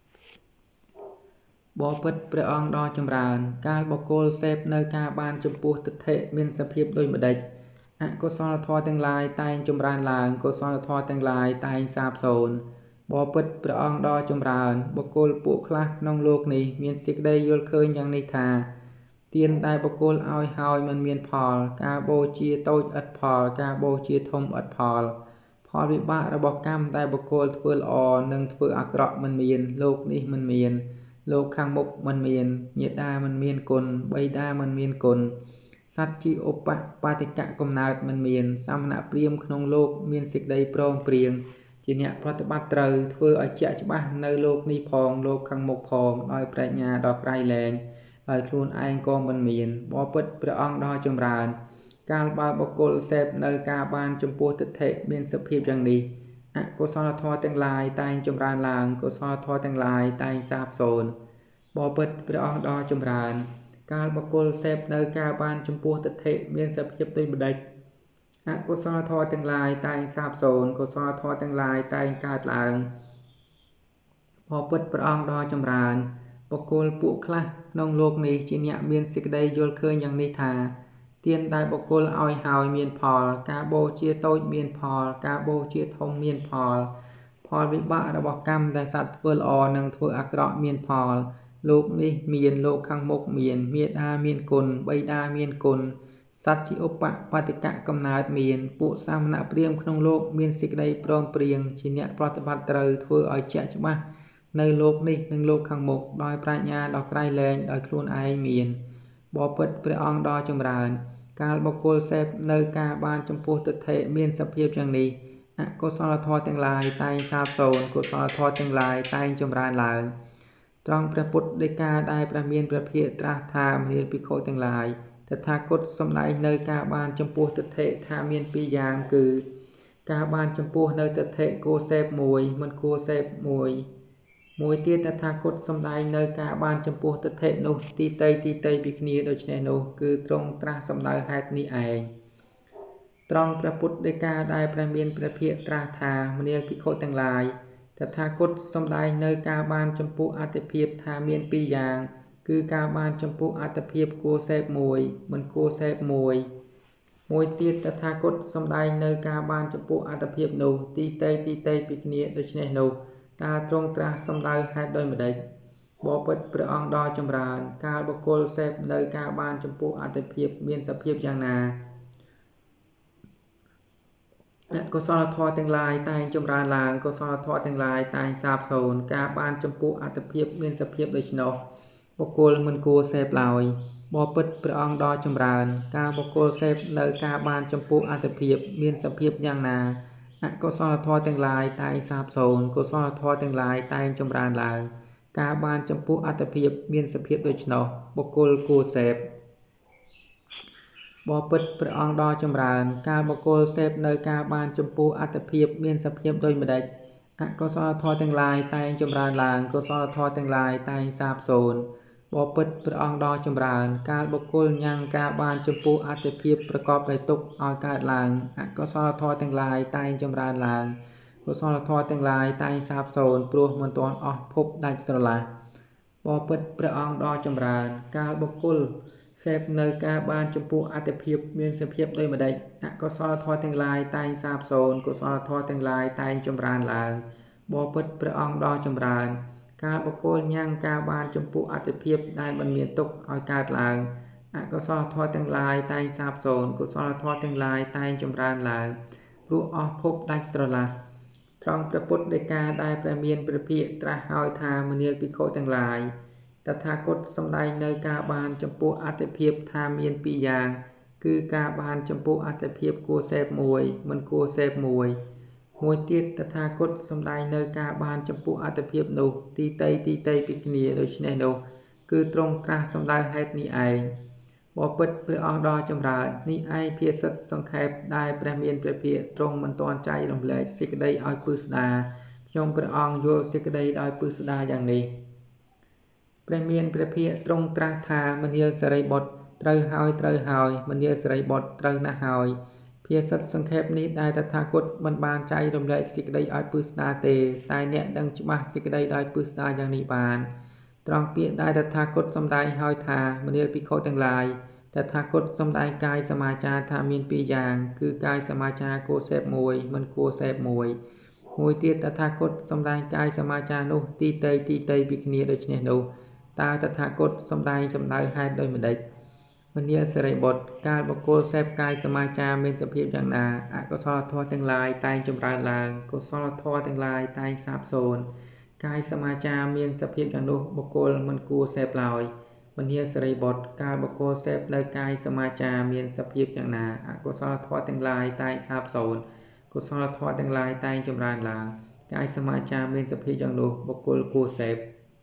បបិទ្ធព្រះអង្គដ៏ចម្រើនកាលបុគ្គលសេពនៅការបានចំពោះទិដ្ឋិមានសភាពដូចម្ដេចអកុសលធម៌ទាំងឡាយតែងចម្រើនឡើងកុសលធម៌ទាំងឡាយតែងសាបសូន្យបបិទ្ធព្រះអង្គដ៏ចម្រើនបុគ្គលពួកខ្លះក្នុងលោកនេះមានសេចក្តីយល់ឃើញយ៉ាងនេះថាទានដែលបុគ្គលឲ្យហើយមិនមានផលការបូជាតូចឥតផលការបូជាធំឥតផលវិបាករបស់កម្មដែលបុគ្គលធ្វើល្អនិងធ្វើអាក្រក់មិនមានលោកនេះមិនមានលោកខាងមុខមិនមានញាតាមិនមានគុណបិតាមិនមានគុណសត្វជាឧបបាតិកៈកំណើតមិនមានសមណព្រាហ្មណ៍ក្នុងលោកមានសេចក្តីព្រមព្រៀងជាអ្នកប្រតិបត្តិត្រូវធ្វើឲ្យជាក់ច្បាស់នៅលោកនេះផងលោកខាងមុខផងដោយប្រាជ្ញាដ៏ក្រៃលែងហើយខ្លួនឯងក៏មិនមានបបិទ្ធព្រះអង្គដ៏ចម្រើនកាលបើបុគ្គលសេពនៅការបានចំពោះទិដ្ឋិមានសភាពយ៉ាងនេះអកុសលធម៌ទាំងឡាយតែងចម្រើនឡើងកុសលធម៌ទាំងឡាយតែងសាបសូន្យបបិទ្ធព្រះអង្គដ៏ចម្រើនកាលបុគ្គលសេពនៅការបានចំពោះទិដ្ឋិមានសភាពដូចម្ដេចអកុសលធម៌ទាំងឡាយតែងសាបសូន្យកុសលធម៌ទាំងឡាយតែងកើតឡើងបបិទ្ធព្រះអង្គដ៏ចម្រើនបុគ្គលពួកខ្លះក្នុងលោកនេះជាអ្នកមានសេចក្តីយល់ឃើញយ៉ាងនេះថាទានដែលបុគ្គលឲ្យហើយមានផលការបូជាតូចមានផលការបូជាធំមានផលវិបាករបស់កម្មដែលសត្វធ្វើល្អនិងធ្វើអាក្រក់មានផលលោកនេះមានលោកខាងមុខមានមាតាមានគុណបិតាមានគុណសត្វជាឧបបត្តិកៈកំណើតមានពួកសាមណព្រាហ្មណ៍ក្នុងលោកមានសេចក្តីព្រមព្រៀងជាអ្នកប្រតិបត្តិត្រូវធ្វើឲ្យជាក់ច្បាស់នៅលោកនេះនិងលោកខាងមុខដោយប្រាជ្ញាដ៏ក្រៃលែងដោយខ្លួនឯងមានបបិទ្ធព្រះអង្គដ៏ចម្រើនកាលបុគ្គលសេពនៅការបានចំពោះទិដ្ឋិមានសភាពយ៉ាងនេះអកុសលធម៌ទាំងឡាយតែងសាបសូន្យកុសលធម៌ទាំងឡាយតែងចម្រើនឡើងត្រង់ព្រះពុទ្ធដីកាដែលព្រះមានព្រះភិក្ខត្រាស់ថាមនាលភិក្ខុទាំងឡាយតថាគតសម្ដែងនៅការបានចំពោះទិដ្ឋិថាមានពីរយ៉ាងគឺការបានចំពោះនៅទិដ្ឋិគួរសេពមួយមិនគួរសេពមួយទៀតតថាគតសម្ដែងនៅការបានចំពោះទិដ្ឋិនោះទីតីពីគ្នាដូច្នេះនោះគឺទ្រង់ត្រាស់សម្ដៅហេតុនេះឯងត្រង់ព្រះពុទ្ធដីកាដែលព្រះមានព្រះភិក្ខត្រាស់ថាមនាលភិក្ខុទាំងឡាយតថាគតសម្ដែងនៅការបានចំពោះអត្តភាពថាមានពីរយ៉ាងគឺការបានចំពោះអត្តភាពគួរសេពមួយមិនគួរសេពមួយទៀតតថាគតសម្ដែងនៅការបានចំពោះអត្តភាពនោះទីតីពីគ្នាដូច្នេះនោះតើទ្រង់ត្រាស់សម្ដៅហេតុដោយម្ដេចបបិទ្ធព្រះអង្គដ៏ចម្រើនកាលបុគ្គលសេពនៅការបានចំពោះអត្តភាពមានសភាពយ៉ាងណាអកុសលធម៌ទាំងឡាយតែងចម្រើនឡើងកុសលធម៌ទាំងឡាយតែងសាបសូន្យការបានចំពោះអត្តភាពមានសភាពដូច្នោះបុគ្គលមិនគួរសេពឡើយបបិទ្ធព្រះអង្គដ៏ចម្រើនការបុគ្គលសេពនៅការបានចំពោះអត្តភាពមានសភាពយ៉ាងណាអកុសលធម៌ទាំងឡាយតែងសាបសូន្យកុសលធម៌ទាំងឡាយតែងចម្រើនឡើងការបានចំពោះអត្តភាពមានសភាពដូច្នោះបុគ្គលគួរសេពបបិទ្ធព្រះអង្គដ៏ចម្រើនការបុគ្គលសេពនៅការបានចំពោះអត្តភាពមានសភាពដូចម្ដេចអកុសលធម៌ទាំងឡាយតែងចម្រើនឡើងកុសលធម៌ទាំងឡាយតែងសាបសូន្យបបិទ្ធព្រះអង្គដ៏ចម្រើនកាលបុគ្គលញ៉ាំងការបានចំពោះអត្តភាពប្រកបដោយទុក្ខឲ្យកើតឡើងអកុសលធម៌ទាំងឡាយតែងចម្រើនឡើងកុសលធម៌ទាំងឡាយតែងសាបសូន្យព្រោះមិនទាន់អស់ភពដាច់ស្រឡះបបិទ្ធព្រះអង្គដ៏ចម្រើនកាលបុគ្គលសេពនៅការបានចំពោះអត្តភាពមានសភាពដូចម្ដេចអកុសលធម៌ទាំងឡាយតែងសាបសូន្យកុសលធម៌ទាំងឡាយតែងចម្រើនឡើងបបិទ្ធព្រះអង្គដ៏ចម្រើនការបុគ្គលញ៉ាំងការបានចំពោះអត្តភាពដែលមិនមានទុក្ខឲ្យកើតឡើងអកុសលធម៌ទាំងឡាយតែងសាបសូន្យកុសលធម៌ទាំងឡាយតែងចម្រើនឡើងព្រោះអស់ភពដាច់ស្រឡះត្រង់ព្រះពុទ្ធដីកាដែលព្រះមានព្រះភិក្ខត្រាស់ហើយថាមនាលភិក្ខុទាំងឡាយតថាគតសម្ដែងនៅការបានចំពោះអត្តភាពថាមានពីរយ៉ាងគឺការបានចំពោះអត្តភាពគួរសេពមួយមិនគួរសេពមួយទៀតតថាគតសម្ដែងនៅការបានចំពោះអត្តភាពនោះទីតីពីគ្នាដូច្នេះនោះគឺទ្រង់ត្រាស់សម្ដៅហេតុនេះឯងបបិទ្ធព្រះអង្គដ៏ចម្រើននេះឯងភាសិតសង្ខេបដែលព្រះមានព្រះភិក្ខទ្រង់មិនទាន់ចែករំលែកសេចក្តីឲ្យពិស្ដារខ្ញុំព្រះអង្គយល់សេចក្តីដោយពិស្ដារយ៉ាងនេះព្រះមានព្រះភិក្ខទ្រង់ត្រាស់ថាមនាលសិរីបុត្រត្រូវហើយមនាលសិរីបុត្រត្រូវណាស់ហើយភាសិតសង្ខេបនេះដែលតថាគតមិនបានចែករំលែកសេចក្តីឲ្យពិស្ដារទេតែអ្នកដឹងច្បាស់សេចក្តីដោយពិស្ដារយ៉ាងនេះបានត្រង់ពាក្យដែលតថាគតសម្ដែងហើយថាមនាលភិក្ខុទាំងឡាយតថាគតសម្ដែងកាយសមាចារថាមានពីរយ៉ាងគឺកាយសមាចារគួរសេពមួយមិនគួរសេពមួយទៀតតថាគតសម្ដែងកាយសមាចារនោះទីតីពីគ្នាដូច្នេះនោះតើតថាគតសម្ដៅហេតុដោយម្ដេចមនាលសិរីបុត្រកាលបុគ្គលសេពកាយសមាចារមានសភាពយ៉ាងណាអកុសលធម៌ទាំងឡាយតែងចម្រើនឡើងកុសលធម៌ទាំងឡាយតែងសាបសូន្យកាយសមាចារមានសភាពយ៉ាងនោះបុគ្គលមិនគួរសេពឡើយមនាលសិរីបុត្រកាលបុគ្គលសេពនៅកាយសមាចារមានសភាពយ៉ាងណាអកុសលធម៌ទាំងឡាយតែងសាបសូន្យកុសលធម៌ទាំងឡាយតែងចម្រើនឡើងកាយសមាចារមានសភាពយ៉ាងនោះបុគ្គលគួរសេព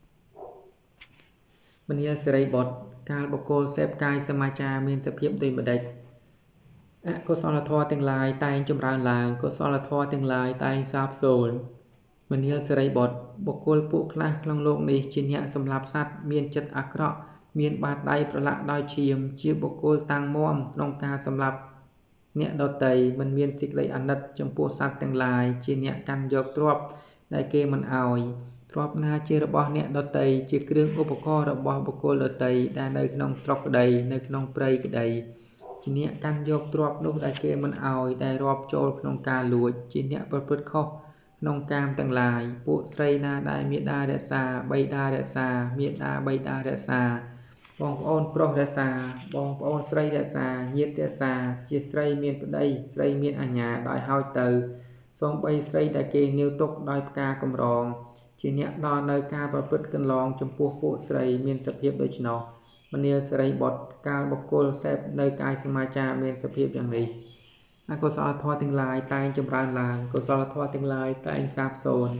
មនាលសិរីបុត្រកាលបុគ្គលសេពកាយសមាចារមានសភាពដូចម្ដេចអកុសលធម៌ទាំងឡាយតែងចម្រើនឡើងកុសលធម៌ទាំងឡាយតែងសាបសូន្យមនាលសិរីបុត្របុគ្គលពួកខ្លះក្នុងលោកនេះជាអ្នកសម្លាប់សត្វមានចិត្តអាក្រក់មានបាតដៃប្រឡាក់ដោយឈាមជាបុគ្គលតាំងមាំក្នុងការសម្លាប់អ្នកដទៃមិនមានសេចក្តីអាណិតចំពោះសត្វទាំងឡាយជាអ្នកកាន់យកទ្រព្យដែលគេមិនអោយទ្រព្យណាជារបស់អ្នកដទៃជាគ្រឿងឧបករណ៍របស់បុគ្គលដទៃដែលនៅក្នុងស្រុកក្តីនៅក្នុងព្រៃក្តីជាអ្នកកាន់យកទ្រព្យនោះដែលគេមិនអោយដែលរាប់ចូលក្នុងការលួចជាអ្នកប្រព្រឹត្តខុសក្នុងកាមទាំងឡាយពួកស្រីណាដែលមេដារក្សាបិតារក្សាមេដាបិតារក្សាបងប្អូនប្រុសរក្សាបងប្អូនស្រីរក្សាញាតិរក្សាជាស្រីមានប្តីស្រីមានអាញាដោយហើយទៅសូម្បីស្រីដែលគេនាវទុកដោយផ្កាកម្រងជាអ្នកដល់នៅការប្រព្រឹត្តកន្លងចំពោះពួកស្រីមានសភាពដូច្នោះមនាលសេរីបុត្រកាលបុគ្គលសេពនៅកាយសមាចារមានសភាពយ៉ាងនេះអកុសលធម៌ទាំងឡាយតែងចម្រើនឡើងកុសលធម៌ទាំងឡាយតែងសាបសូន្យ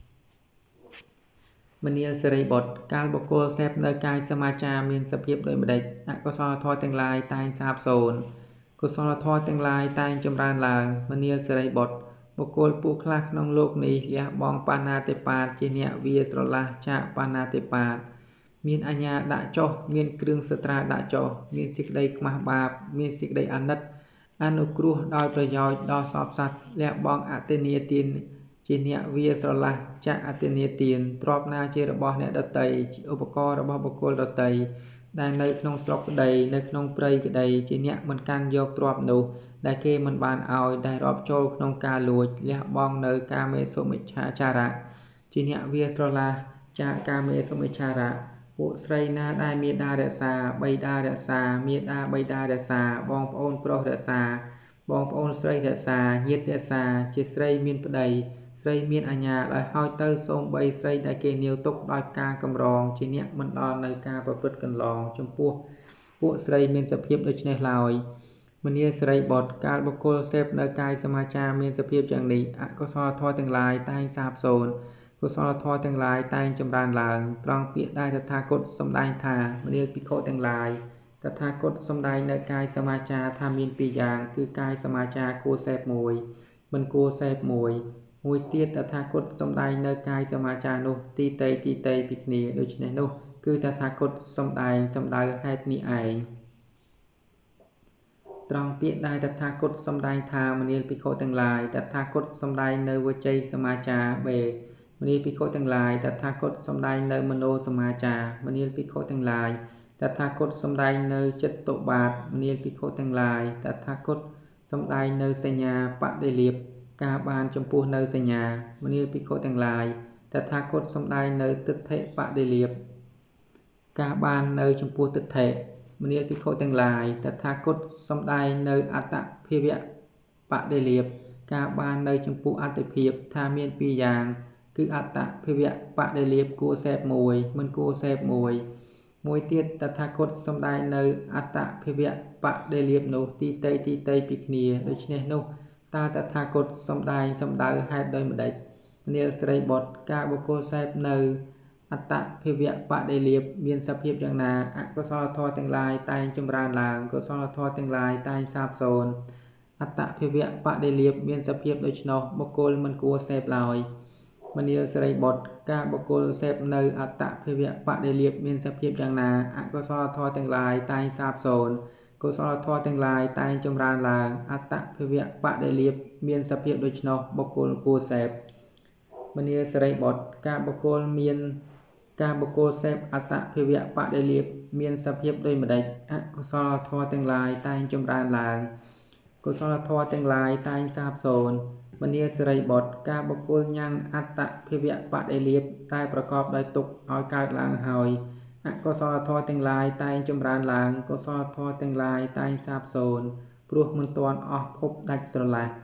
មនាលសេរីបុត្រកាលបុគ្គលសេពនៅកាយសមាចារមានសភាពដូចម្ដេចអកុសលធម៌ទាំងឡាយតែងសាបសូន្យកុសលធម៌ទាំងឡាយតែងចម្រើនឡើងមនាលសេរីបុត្របុគ្គលពួកខ្លះក្នុងលោកនេះលះបង់បាណាតិបាតជាអ្នកវាស្រឡះចាកបាណាតិបាតមានអាញាដាក់ចុះមានគ្រឿងសត្រាដាក់ចុះមានសេចក្តីខ្មាស់បាបមានសេចក្តីអាណិតអនុគ្រោះដោយប្រយោជន៍ដល់សពសត្វលះបង់អតិនេទានជាអ្នកវាស្រឡះចាក់អតិនេទានទ្របណាជារបស់អ្នកដតីជាឧបករណ៍របស់បុគ្គលដតីដែលនៅក្នុងស្រុកក្តីនៅក្នុងព្រៃក្តីជាអ្នកមិនកាន់យកទ្រព្យនោះដែលគេមិនបានឲ្យដែលរាប់ចូលក្នុងការលួចលះបង់នៅកាមេសុមិច្ឆាចារៈជាអ្នកវាស្រឡះចាកកាមេសុមិច្ឆារៈពួកស្រីណាដែលមេដារក្សាបៃតារក្សាមេដាបៃតារក្សាបងប្អូនប្រុសរក្សាបងប្អូនស្រីរក្សាញាតិរក្សាជាស្រីមានប្តីស្រីមានអាញាដោយហើយទៅសូម្បីស្រីដែលគេនាវទុកដោយការកម្រងជាអ្នកមិនដល់នៅការប្រព្រឹត្តកន្លងចំពោះពួកស្រីមានសភាពដូច្នេះឡើយមនាសេរីបុត្រកាលបុគ្គលសេពនៅកាយសមាចារមានសភាពយ៉ាងនេះអកុសលធម៌ទាំងឡាយតែងសាបសូន្យកុសលធម៌ទាំងឡាយតែងចម្រើនឡើងត្រង់ពាក្យដែលតថាគតសម្ដែងថាមនាលភិក្ខុទាំងឡាយតថាគតសម្ដែងនៅកាយសមាចារថាមានពីរយ៉ាងគឺកាយសមាចារគួរសេពមួយមិនគួរសេពមួយទៀតតថាគតសម្ដែងនៅកាយសមាចារនោះទីតីពីគ្នាដូច្នេះនោះគឺតថាគតសម្ដែងសម្ដៅហេតុនេះឯងត្រង់ពាក្យដែលតថាគតសម្ដែងថាមនាលភិក្ខុទាំងឡាយតថាគតសម្ដែងនៅវជ័យសមាចារបេមនាលភិក្ខុទាំងឡាយតថាគតសម្ដែងនៅមនោសមាចារមនាលភិក្ខុទាំងឡាយតថាគតសម្ដែងនៅចិត្តតុបាទមនាលភិក្ខុទាំងឡាយតថាគតសម្ដែងនៅសញ្ញាបដិលាភការបានចំពោះនៅសញ្ញាមនាលភិក្ខុទាំងឡាយតថាគតសម្ដែងនៅទិដ្ឋិបដិលាភការបាននៅចំពោះទិដ្ឋិមនាលភិក្ខុទាំងឡាយតថាគតសម្ដែងនៅអត្តភាវៈបដិលាភការបាននៅចំពោះអត្តភាពថាមានពីរយ៉ាងគឺអត្តភាវៈបដិលាភគួរសេពមួយមិនគួរសេពមួយទៀតតថាគតសម្ដែងនៅអត្តភាវៈបដិលាភនោះទីតីពីគ្នាដូច្នេះនោះតើតថាគតសម្ដែងសម្ដៅហេតុដោយម្ដេចមនាលស្រីបុត្រការបុគ្គលសេពនៅអត្តភាវៈបដិលាភមានសភាពយ៉ាងណាអកុសលធម៌ទាំងឡាយតែងចម្រើនឡើងកុសលធម៌ទាំងឡាយតែងសាបសូន្យអត្តភាវៈបដិលាភមានសភាពដូច្នោះបុគ្គលមិនគួរសេពឡើយមនាលសេរីបុត្រការបុគ្គលសេពនៅអត្តភាវៈបដិលាភមានសភាពយ៉ាងណាអកុសលធម៌ទាំងឡាយតែងសាបសូន្យកុសលធម៌ទាំងឡាយតែងចម្រើនឡើងអត្តភាវៈបដិលាភមានសភាពដូច្នោះបុគ្គលគួរសេពមនាលសេរីបុត្រការបុគ្គលសេពអត្តភាវៈបដិលាភមានសភាពដូចម្ដេចអកុសលធម៌ទាំងឡាយតែងចម្រើនឡើងកុសលធម៌ទាំងឡាយតែងសាបសូន្យមនាលសេរីបុត្រការបុគ្គលញ៉ាំងអត្តភាវៈបដិលាភតែប្រកបដោយទុក្ខឲ្យកើតឡើងហើយអកុសលធម៌ទាំងឡាយតែងចម្រើនឡើងកុសលធម៌ទាំងឡាយតែងសាបសូន្យព្រោះមិនទាន់អស់ភពដាច់ស្រឡះ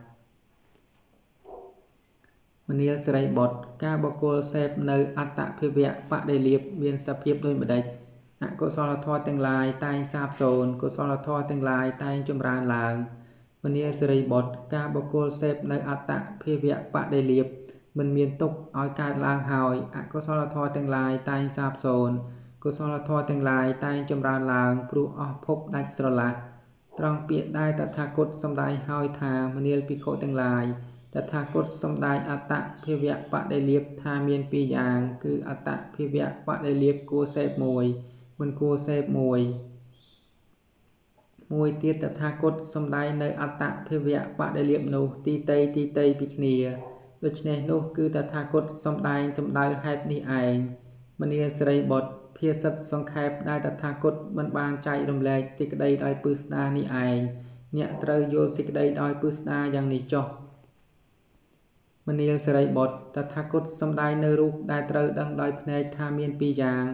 មនាលសេរីបុត្រការបុគ្គលសេពនៅអត្តភាវៈបដិលាភមានសភាពដូចម្ដេចអកុសលធម៌ទាំងឡាយតែងសាបសូន្យកុសលធម៌ទាំងឡាយតែងចម្រើនឡើងមនាលសេរីបុត្រការបុគ្គលសេពនៅអត្តភាវៈបដិលាភមិនមានទុក្ខឲ្យកើតឡើងហើយអកុសលធម៌ទាំងឡាយតែងសាបសូន្យកុសលធម៌ទាំងឡាយតែងចម្រើនឡើងព្រោះអស់ភពដាច់ស្រឡះត្រង់ពាក្យដែលតថាគតសម្ដែងហើយថាមនាលភិក្ខុទាំងឡាយតថាគតសម្ដែងអត្តភាវៈបដិលាភថាមានពីរយ៉ាងគឺអត្តភាវៈបដិលាភគួរសេពមួយមិនគួរសេពមួយទៀតតថាគតសម្ដែងនៅអត្តភាវៈបដិលាភនោះទីតីពីគ្នាដូច្នេះនោះគឺតថាគតសម្ដែងសម្ដៅហេតុនេះឯងមនាលសេរីបុត្រភាសិតសង្ខេបដែលតថាគតមិនបានចែករំលែកសេចក្តីដោយពឹស្ដារនេះឯងអ្នកត្រូវយល់សេចក្តីដោយពឹស្ដារយ៉ាងនេះចុះមនាលសេរីបុត្រតថាគតសម្ដែងនៅរូបដែលត្រូវដឹងដោយភ្នែកថាមានពីរយ៉ាងគឺ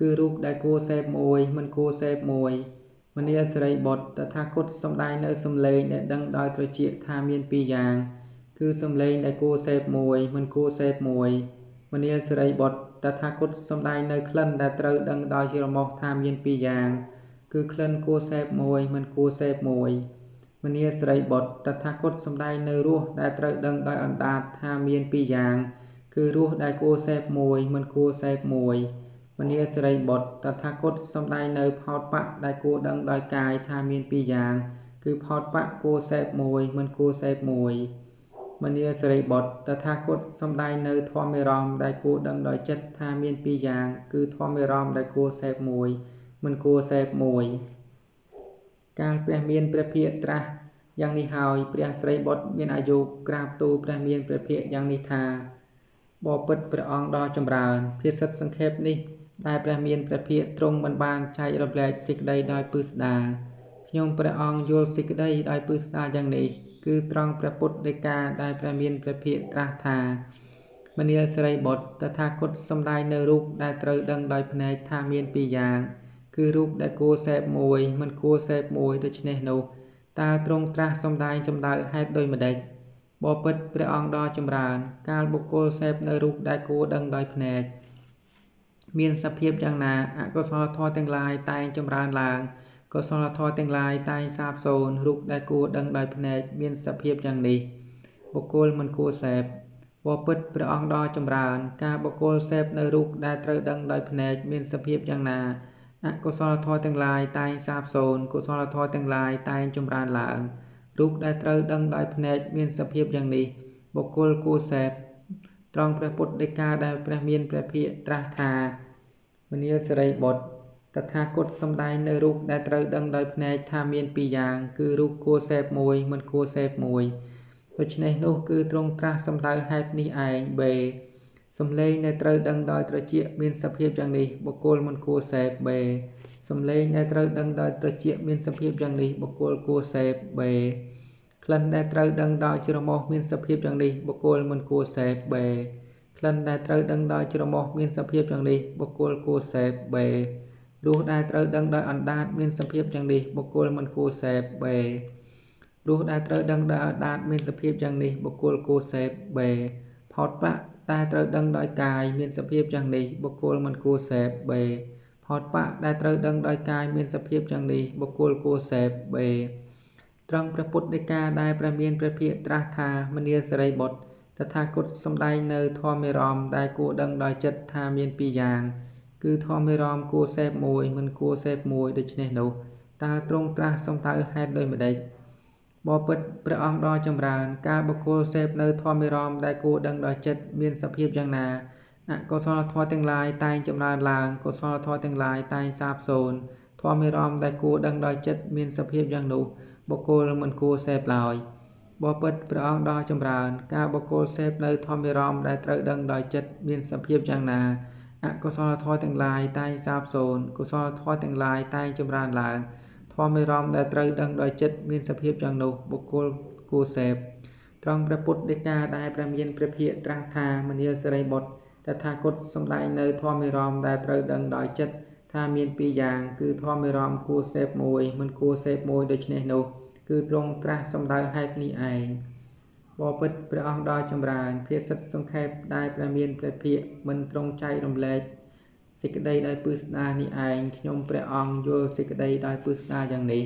គឺរូបដែលគួរសេពមួយមិនគួរសេពមួយមនាលសិរីបុត្រតថាគតសំដែងនៅសំឡេងដែលដឹងដោយត្រចៀកថាមានពីរយ៉ាងគឺសំឡេងដែលគួរសេពមួយមិនគួរសេពមួយមនាលសិរីបុត្រតថាគតសំដែងនៅក្លិនដែលត្រូវដឹងដោយជារមាស់ថាមានពីរយ៉ាងគឺក្លិនគួរសេពមួយមិនគួរសេពមួយមនាលសិរីបុត្រតថាគតសំដែងនៅរសដែលត្រូវដឹងដោយអណ្ដាតថាមានពីរយ៉ាងគឺរសដែលគួរសេពមួយមិនគួរសេពមួយមនាលសិរីបុត្រតថាគតសំដែងនៅផោតបៈដែលគួរដឹងដោយកាយថាមានពីរយ៉ាងគឺផោតបៈគួរសេពមួយមិនគួរសេពមួយមនាលសិរីបុត្រតថាគតសំដែងនៅធម្មរម្មដែលគួរដឹងដោយចិត្តថាមានពីរយ៉ាងគឺធម្មរម្មដែលគួរសេពមួយមិនគួរសេពមួយកាលព្រះមានព្រះភិក្ខត្រាស់យ៉ាងនេះហើយព្រះសិរីបុត្រមានអាយុក្រាបទូលព្រះមានព្រះភិក្ខយ៉ាងនេះថាបបិទ្ធព្រះអង្គដ៏ចម្រើនភាសិតសង្ខេបនេះដែលព្រះមានព្រះភិក្ខទ្រង់មិនបានចែករំលែកសេចក្តីដោយពឹស្ដាខ្ញុំព្រះអង្គយល់សេចក្តីដោយពឹស្ដាយ៉ាងនេះគឺត្រង់ព្រះពុទ្ធដីកាដែលព្រះមានព្រះភិក្ខត្រាស់ថាមនាលសិរីបុត្រតថាគតសំដែងនៅរូបដែលត្រូវដឹងដោយភ្នែកថាមានពីរយ៉ាងគឺរូបដែលគួរសេពមួយមិនគួរសេពមួយដូច្នេះនោះតើទ្រង់ត្រាស់សំដែងសំដៅហេតុដូចម្ដេចបបិទ្ធព្រះអង្គដ៏ចម្រើនកាលបុគ្គលសេពនៅរូបដែលគួរដឹងដោយភ្នែកមានសភាពយ៉ាងណាអកុសលធម៌ទាំងឡាយតែងចម្រើនឡើងកុសលធម៌ទាំងឡាយតែងសាបសូន្យរូបដែលគួរដឹងដោយភ្នែកមានសភាពយ៉ាងនេះបុគ្គលមិនគួរសេពបបិទ្ធព្រះអង្គដ៏ចម្រើនការបុគ្គលសេពនៅរូបដែលត្រូវដឹងដោយភ្នែកមានសភាពយ៉ាងណាអកុសលធម៌ទាំងឡាយតែងសាបសូន្យកុសលធម៌ទាំងឡាយតែងចម្រើនឡើងរូបដែលត្រូវដឹងដោយភ្នែកមានសភាពយ៉ាងនេះបុគ្គលគួរសេពត្រង់ព្រះពុទ្ធដីកាដែលព្រះមានព្រះភិក្ខត្រាស់ថាមនាលសិរីបុត្រតថាគតសំដែងនៅរូបដែលត្រូវដឹងដោយភ្នែកថាមានពីរយ៉ាងគឺរូបគួរសេពមួយមិនគួរសេពមួយដូច្នេះនោះគឺទ្រង់ត្រាស់សំដៅហេតុនេះឯងបេសំឡេងដែលត្រូវដឹងដោយត្រចៀកមានសភាពយ៉ាងនេះបុគ្គលមិនគួរសេពបេសំឡេងដែលត្រូវដឹងដោយត្រចៀកមានសភាពយ៉ាងនេះបុគ្គលគួរសេពបេក្លិនដែលត្រូវដឹងដោយច្រមុះមានសភាពយ៉ាងនេះបុគ្គលមិនគួរសេពបេក្លិនដែលត្រូវដឹងដោយច្រមុះមានសភាពយ៉ាងនេះបុគ្គលគួរសេពបេរសដែលត្រូវដឹងដោយអណ្ដាតមានសភាពយ៉ាងនេះបុគ្គលមិនគួរសេពបេរសដែលត្រូវដឹងដោយអណ្ដាតមានសភាពយ៉ាងនេះបុគ្គលគួរសេពបេផោតបៈដែលត្រូវដឹងដោយកាយមានសភាពយ៉ាងនេះបុគ្គលមិនគួរសេពបេផោតបៈដែលត្រូវដឹងដោយកាយមានសភាពយ៉ាងនេះបុគ្គលគួរសេពបេត្រង់ព្រះពុទ្ធដីកាដែលព្រះមានព្រះភិក្ខត្រាស់ថាមនាលសិរីបុត្រតថាគតសំដែងនៅធម្មរម្មដែលគួរដឹងដោយចិត្តថាមានពីរយ៉ាងគឺធម្មរម្មគួរសេពមួយមិនគួរសេពមួយដូច្នេះនោះតើទ្រង់ត្រាស់សំដៅហេតុដូចម្ដេចបបិទ្ធព្រះអង្គដ៏ចម្រើនការបុគ្គលសេពនៅធម្មរម្មដែលគួរដឹងដោយចិត្តមានសភាពយ៉ាងណាអកុសលធម៌ទាំងឡាយតែងចម្រើនឡើងកុសលធម៌ទាំងឡាយតែងសាបសូន្យធម្មរម្មដែលគួរដឹងដោយចិត្តមានសភាពយ៉ាងនោះបុគ្គលមិនគួរសេពឡើយបបិទ្ធព្រះអង្គដ៏ចម្រើនការបុគ្គលសេពនៅធម្មរម្មដែលត្រូវដឹងដោយចិត្តមានសភាពយ៉ាងណាអកុសលធម៌ទាំងឡាយតែងសាបសូន្យកុសលធម៌ទាំងឡាយតែងចម្រើនឡើងធម្មរម្មដែលត្រូវដឹងដោយចិត្តមានសភាពយ៉ាងនោះបុគ្គលគួរសេពត្រង់ព្រះពុទ្ធដីកាដែលព្រះមានព្រះភិក្ខត្រាស់ថាមនាលសិរីបុត្រតថាគតសំដែងនៅធម្មរម្មដែលត្រូវដឹងដោយចិត្តថាមានពីរយ៉ាងគឺធម្មរម្មគួរសេពមួយមិនគួរសេពមួយដូច្នេះនោះគឺទ្រង់ត្រាស់សំដៅហេតុនេះឯងបបិទ្ធព្រះអង្គដ៏ចម្រើនភាសិតសង្ខេបដែលព្រះមានព្រះភិក្ខមិនទ្រង់ចែករំលែកសេចក្តីដោយពឹស្ដានេះឯងខ្ញុំព្រះអង្គយល់សេចក្តីដោយពឹស្ដាយ៉ាងនេះ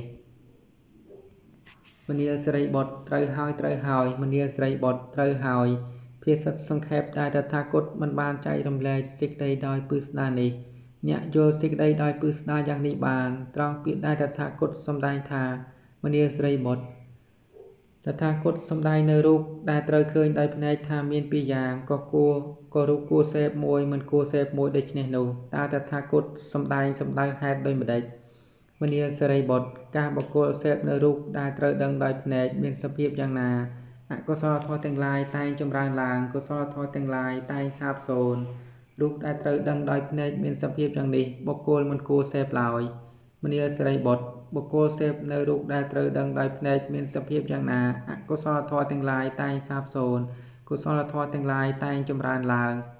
មនាលសិរីបុត្រត្រូវហើយមនាលសិរីបុត្រត្រូវហើយភាសិតសង្ខេបដែលតថាគតមិនបានចែករំលែកសេចក្តីដោយពឹស្ដានេះអ្នកយល់សេចក្តីដោយពឹស្ដាយ៉ាងនេះបានត្រង់ពាក្យដែលតថាគតសម្ដែងថាមនាលសិរីបុត្រតថាគតសម្ដែងនៅរូបដែលត្រូវឃើញដោយភ្នែកថាមានពីរយ៉ាងក៏រូបគួរសេពមួយមិនគួរសេពមួយដូច្នេះនោះតើតថាគតសម្ដែងហេតុដូចម្ដេចមនាលសិរីបុត្រការបុគ្គលសេពនៅរូបដែលត្រូវដឹងដោយភ្នែកមានសភាពយ៉ាងណាអកុសលធម៌ទាំងឡាយតែងចម្រើនឡើងកុសលធម៌ទាំងឡាយតែងសាបសូន្យរូបដែលត្រូវដឹងដោយភ្នែកមានសភាពយ៉ាងនេះបុគ្គលមិនគួរសេពឡើយមនាលសិរីបុត្របុគ្គលសេពនៅរូបដែលត្រូវដឹងដោយភ្នែកមានសភាពយ៉ាងណាអកុសលធម៌ទាំងឡាយតែងសាបសូន្យកុសលធម៌ទាំងឡាយតែងចម្រើនឡើង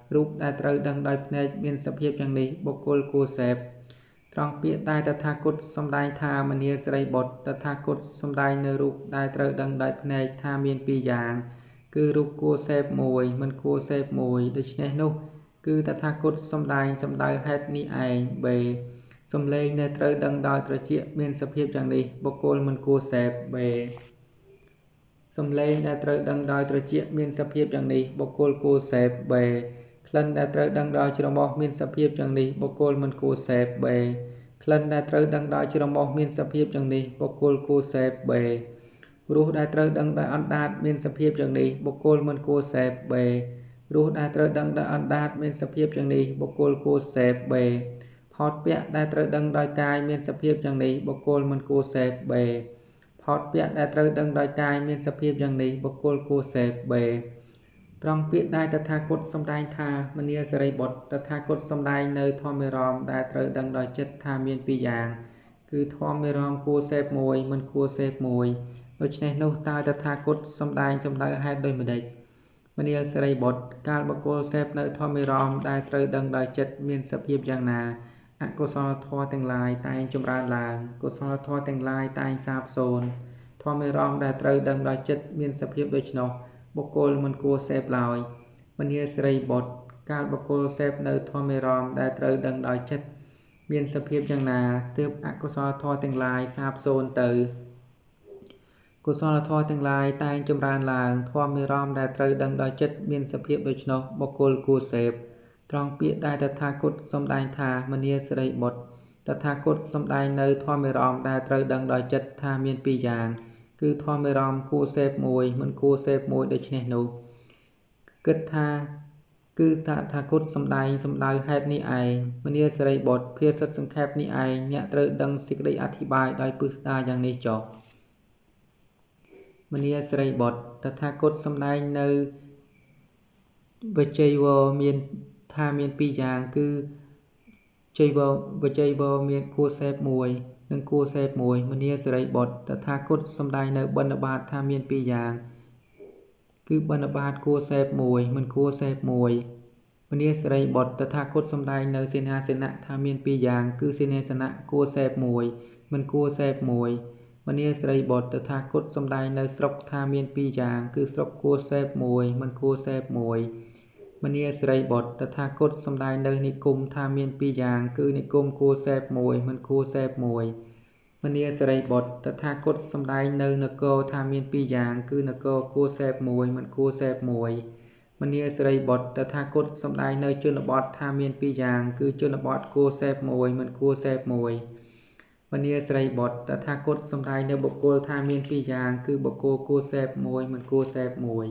រូបដែលត្រូវដឹងដោយភ្នែកមានសភាពយ៉ាងនេះបុគ្គលគួរសេពត្រង់ពាក្យដែលតថាគតសម្ដែងថាមនាសិរីបុត្រតថាគតសម្ដែងនៅរូបដែលត្រូវដឹងដោយភ្នែកថាមានពីរយ៉ាងគឺរូបគួរសេពមួយមិនគួរសេពមួយដូច្នេះនោះគឺតថាគតសម្ដែងសម្ដៅហេតុនេះឯងបេសំឡេងដែលត្រូវដឹងដោយត្រចៀកមានសភាពយ៉ាងនេះបុគ្គលមិនគួរសេពបេសំឡេងដែលត្រូវដឹងដោយត្រចៀកមានសភាពយ៉ាងនេះបុគ្គលគួរសេពបេក្លិនដែលត្រូវដឹងដោយច្រមុះមានសភាពយ៉ាងនេះបុគ្គលមិនគួរសេពបេក្លិនដែលត្រូវដឹងដោយច្រមុះមានសភាពយ៉ាងនេះបុគ្គលគួរសេពបេរសដែលត្រូវដឹងដោយអណ្ដាតមានសភាពយ៉ាងនេះបុគ្គលមិនគួរសេពបេរសដែលត្រូវដឹងដោយអណ្ដាតមានសភាពយ៉ាងនេះបុគ្គលគួរសេពបេផតពៈដែលត្រូវដឹងដោយកាយមានសភាពយ៉ាងនេះបុគ្គលមិនគួរសេពបេផតពៈដែលត្រូវដឹងដោយកាយមានសភាពយ៉ាងនេះបុគ្គលគួរសេពបេត្រង់ពាក្យដែលតថាគតសម្ដែងថាមនាសិរីបុត្រតថាគតសម្ដែងនៅធម្មរមដែលត្រូវដឹងដោយចិត្តថាមានពីរយ៉ាងគឺធម្មរមគួរសេពមួយមិនគួរសេពមួយដូច្នេះនោះតើតថាគតសម្ដែងសម្ដៅហេតុដូចម្ដេចមនាសិរីបុត្រកាលបុគ្គលសេពនៅធម្មរមដែលត្រូវដឹងដោយចិត្តមានសភាពយ៉ាងណាអកុសលធម៌ទាំងឡាយតែងចម្រើនឡើងកុសលធម៌ទាំងឡាយតែងសាបសូន្យធម្មរមដែលត្រូវដឹងដោយចិត្តមានសភាពដូច្នោះបុគ្គលមិនគួរសេពឡើយមនាសិរីបុត្រកាលបុគ្គលសេពនៅធម្មរមដែលត្រូវដឹងដោយចិត្តមានសភាពយ៉ាងណាទើបអកុសលធម៌ទាំងឡាយសាបសូន្យទៅកុសលធម៌ទាំងឡាយតែងចម្រើនឡើងធម្មរមដែលត្រូវដឹងដោយចិត្តមានសភាពដូច្នោះបុគ្គលគួរសេពត្រង់ពាក្យដែលតថាគតសម្ដែងថាមនាសិរីបុត្រតថាគតសម្ដែងនៅធម្មរមដែលត្រូវដឹងដោយចិត្តថាមានពីរយ៉ាងគឺធម្មរមគួរសេពមួយមិនគួរសេពមួយដូច្នេះនោះគិតថាគឺតថាគតសម្ដែងសម្ដៅហេតុនេះឯងមនាសិរីបុត្រភាសិតសង្ខេបនេះឯងអ្នកត្រូវដឹងសេចក្តីអធិប្បាយដោយពិស្ដារយ៉ាងនេះចុះមនាសិរីបុត្រតថាគតសម្ដែងនៅវជ័យវរមានថាមានពីរយ៉ាងគឺជ័យវរវជ័យវរមានគួរសេពមួយនិងគួរសេពមួយមនាសិរីបុត្រតថាគតសម្ដែងនៅបណ្ឌបាតថាមានពីរយ៉ាងគឺបណ្ឌបាតគួរសេពមួយមិនគួរសេពមួយមនាសិរីបុត្រតថាគតសម្ដែងនៅសេនាសនៈថាមានពីរយ៉ាងគឺសេនាសនៈគួរសេពមួយមិនគួរសេពមួយមនាសិរីបុត្រតថាគតសម្ដែងនៅស្រុកថាមានពីរយ៉ាងគឺស្រុកគួរសេពមួយមិនគួរសេពមួយមនាសិរីបុត្រតថាគតសម្ដែងនៅនិគមថាមានពីរយ៉ាងគឺនិគមគួរសេពមួយមិនគួរសេពមួយមនាសិរីបុត្រតថាគតសម្ដែងនៅនគរថាមានពីរយ៉ាងគឺនគរគួរសេពមួយមិនគួរសេពមួយមនាសិរីបុត្រតថាគតសម្ដែងនៅជនបទថាមានពីរយ៉ាងគឺជនបទគួរសេពមួយមិនគួរសេពមួយមនាសិរីបុត្រតថាគតសម្ដែងនៅបុគ្គលថាមានពីរយ៉ាងគឺបុគ្គលគួរសេពមួយមិនគួរសេពមួយ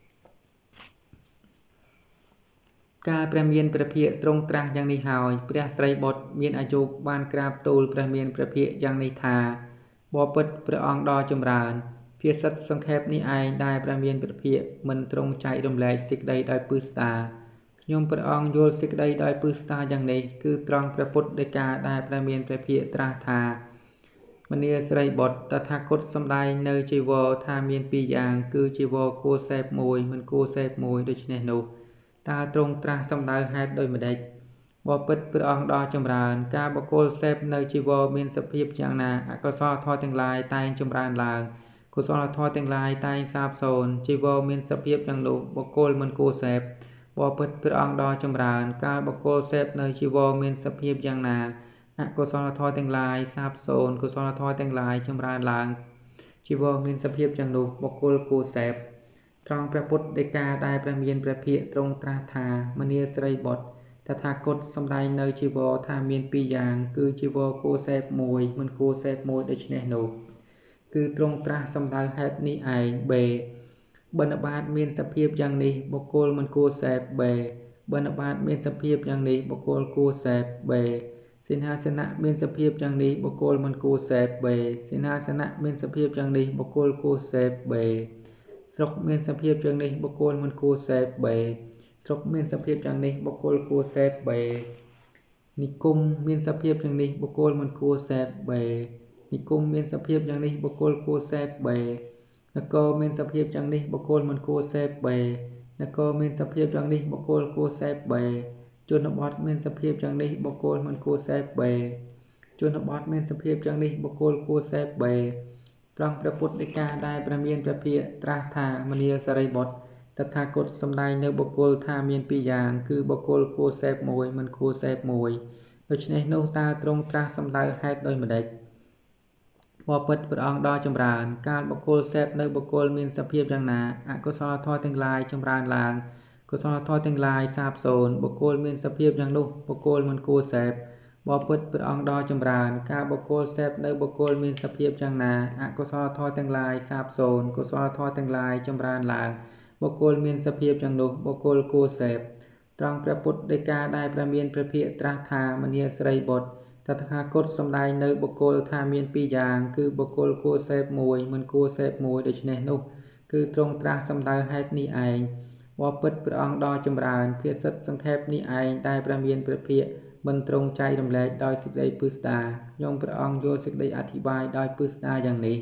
កាលព្រះមានព្រះភិក្ខទ្រង់ត្រាស់យ៉ាងនេះហើយព្រះស្រីបុត្រមានអាយុបានក្រាបទូលព្រះមានព្រះភិក្ខយ៉ាងនេះថាបបិទ្ធព្រះអង្គដ៏ចម្រើនភាសិតសង្ខេបនេះឯងដែលព្រះមានព្រះភិក្ខមិនទ្រង់ចែករំលែកសេចក្តីដោយពឹស្ដារខ្ញុំព្រះអង្គយល់សេចក្តីដោយពឹស្ដារយ៉ាងនេះគឺត្រង់ព្រះពុទ្ធដីកាដែលព្រះមានព្រះភិក្ខត្រាស់ថាមនាសិរីបុត្រតថាគតសម្ដែងនៅជីវរថាមានពីរយ៉ាងគឺជីវរគួរសេពមួយមិនគួរសេពមួយដូច្នេះនោះតើទ្រង់ត្រាស់សម្ដៅហេតុដូចម្ដេចបបិទ្ធព្រះអង្គដ៏ចម្រើនការបុគ្គលសេពនៅជីវរមានសភាពយ៉ាងណាអកុសលធម៌ទាំងឡាយតែងចម្រើនឡើងកុសលធម៌ទាំងឡាយតែងសាបសូន្យជីវរមានសភាពយ៉ាងនោះបុគ្គលមិនគួរសេពបបិទ្ធព្រះអង្គដ៏ចម្រើនការបុគ្គលសេពនៅជីវរមានសភាពយ៉ាងណាអកុសលធម៌ទាំងឡាយសាបសូន្យកុសលធម៌ទាំងឡាយចម្រើនឡើងជីវរមានសភាពយ៉ាងនោះបុគ្គលគួរសេពត្រង់ព្រះពុទ្ធដីកាដែលព្រះមានព្រះភិក្ខទ្រង់ត្រាស់ថាមនាសិរីបុត្រតថាគតសម្ដែងនៅជីវរថាមានពីរយ៉ាងគឺជីវរគួរសេពមួយមិនគួរសេពមួយដូច្នេះនោះគឺទ្រង់ត្រាស់សម្ដៅហេតុនេះឯងបេបណ្ឌបាតមានសភាពយ៉ាងនេះបុគ្គលមិនគួរសេពបេបណ្ឌបាតមានសភាពយ៉ាងនេះបុគ្គលគួរសេពបេសិង្ហាសនៈមានសភាពយ៉ាងនេះបុគ្គលមិនគួរសេពបេសិង្ហាសនៈមានសភាពយ៉ាងនេះបុគ្គលគួរសេពបេស្រុកមានសភាពយ៉ាងនេះបុគ្គលមិនគួរសេពបេស្រុកមានសភាពយ៉ាងនេះបុគ្គលគួរសេពបេនិគមមានសភាពយ៉ាងនេះបុគ្គលមិនគួរសេពបេនិគមមានសភាពយ៉ាងនេះបុគ្គលគួរសេពបេនគរមានសភាពយ៉ាងនេះបុគ្គលមិនគួរសេពបេนគរមានសភាពយ៉ាងនេះបុគ្គលគួរសេពបេជនបទមានសភាពយ៉ាងនេះបុគ្គលមិនគួរសេពបេជនបទមានសភាពយ៉ាងនេះបុគ្គលគួរសេពបេត្រង់ព្រះពុទ្ធដីកាដែលព្រះមានព្រះភិក្ខត្រាស់ថាមនាលសារីបុត្រតថាគតសម្ដែងនៅបុគ្គលថាមានពីរយ៉ាងគឺបុគ្គលគួរសេពមួយមិនគួរសេពមួយដូច្នេះនោះតើទ្រង់ត្រាស់សម្ដៅហេតុដូចម្ដេចបបិទ្ធព្រះអង្គដ៏ចម្រើនកាលបុគ្គលសេពនៅបុគ្គលមានសភាពយ៉ាងណាអកុសលធម៌ទាំងឡាយចម្រើនឡើងកុសលធម៌ទាំងឡាយសាបសូន្យបុគ្គលមានសភាពយ៉ាងនោះបុគ្គលមិនគួរសេពបបិទ្ធព្រះអង្គដ៏ចម្រើនការបុគ្គលសេពនៅបុគ្គលមានសភាពយ៉ាងណាអកុសលធម៌ទាំងឡាយសាបសូន្យកុសលធម៌ទាំងឡាយចម្រើនឡើងបុគ្គលមានសភាពយ៉ាងនោះបុគ្គលគួរសេពត្រង់ព្រះពុទ្ធដីកាដែលព្រះមានព្រះភិក្ខត្រាស់ថាមនាលស្រីបុត្រតថាគតសម្ដែងនៅបុគ្គលថាមានពីរយ៉ាងគឺបុគ្គលគួរសេពមួយមិនគួរសេពមួយដូច្នេះនោះគឺទ្រង់ត្រាស់សម្ដៅហេតុនេះឯងបបិទ្ធព្រះអង្គដ៏ចម្រើនភាសិតសង្ខេបនេះឯងដែលព្រះមានព្រះភិក្ខមិនទ្រង់ចែករំលែកដោយសេចក្តីពិស្ដារខ្ញុំព្រះអង្គយល់សេចក្តីអធិប្បាយដោយពិស្ដារយ៉ាងនេះ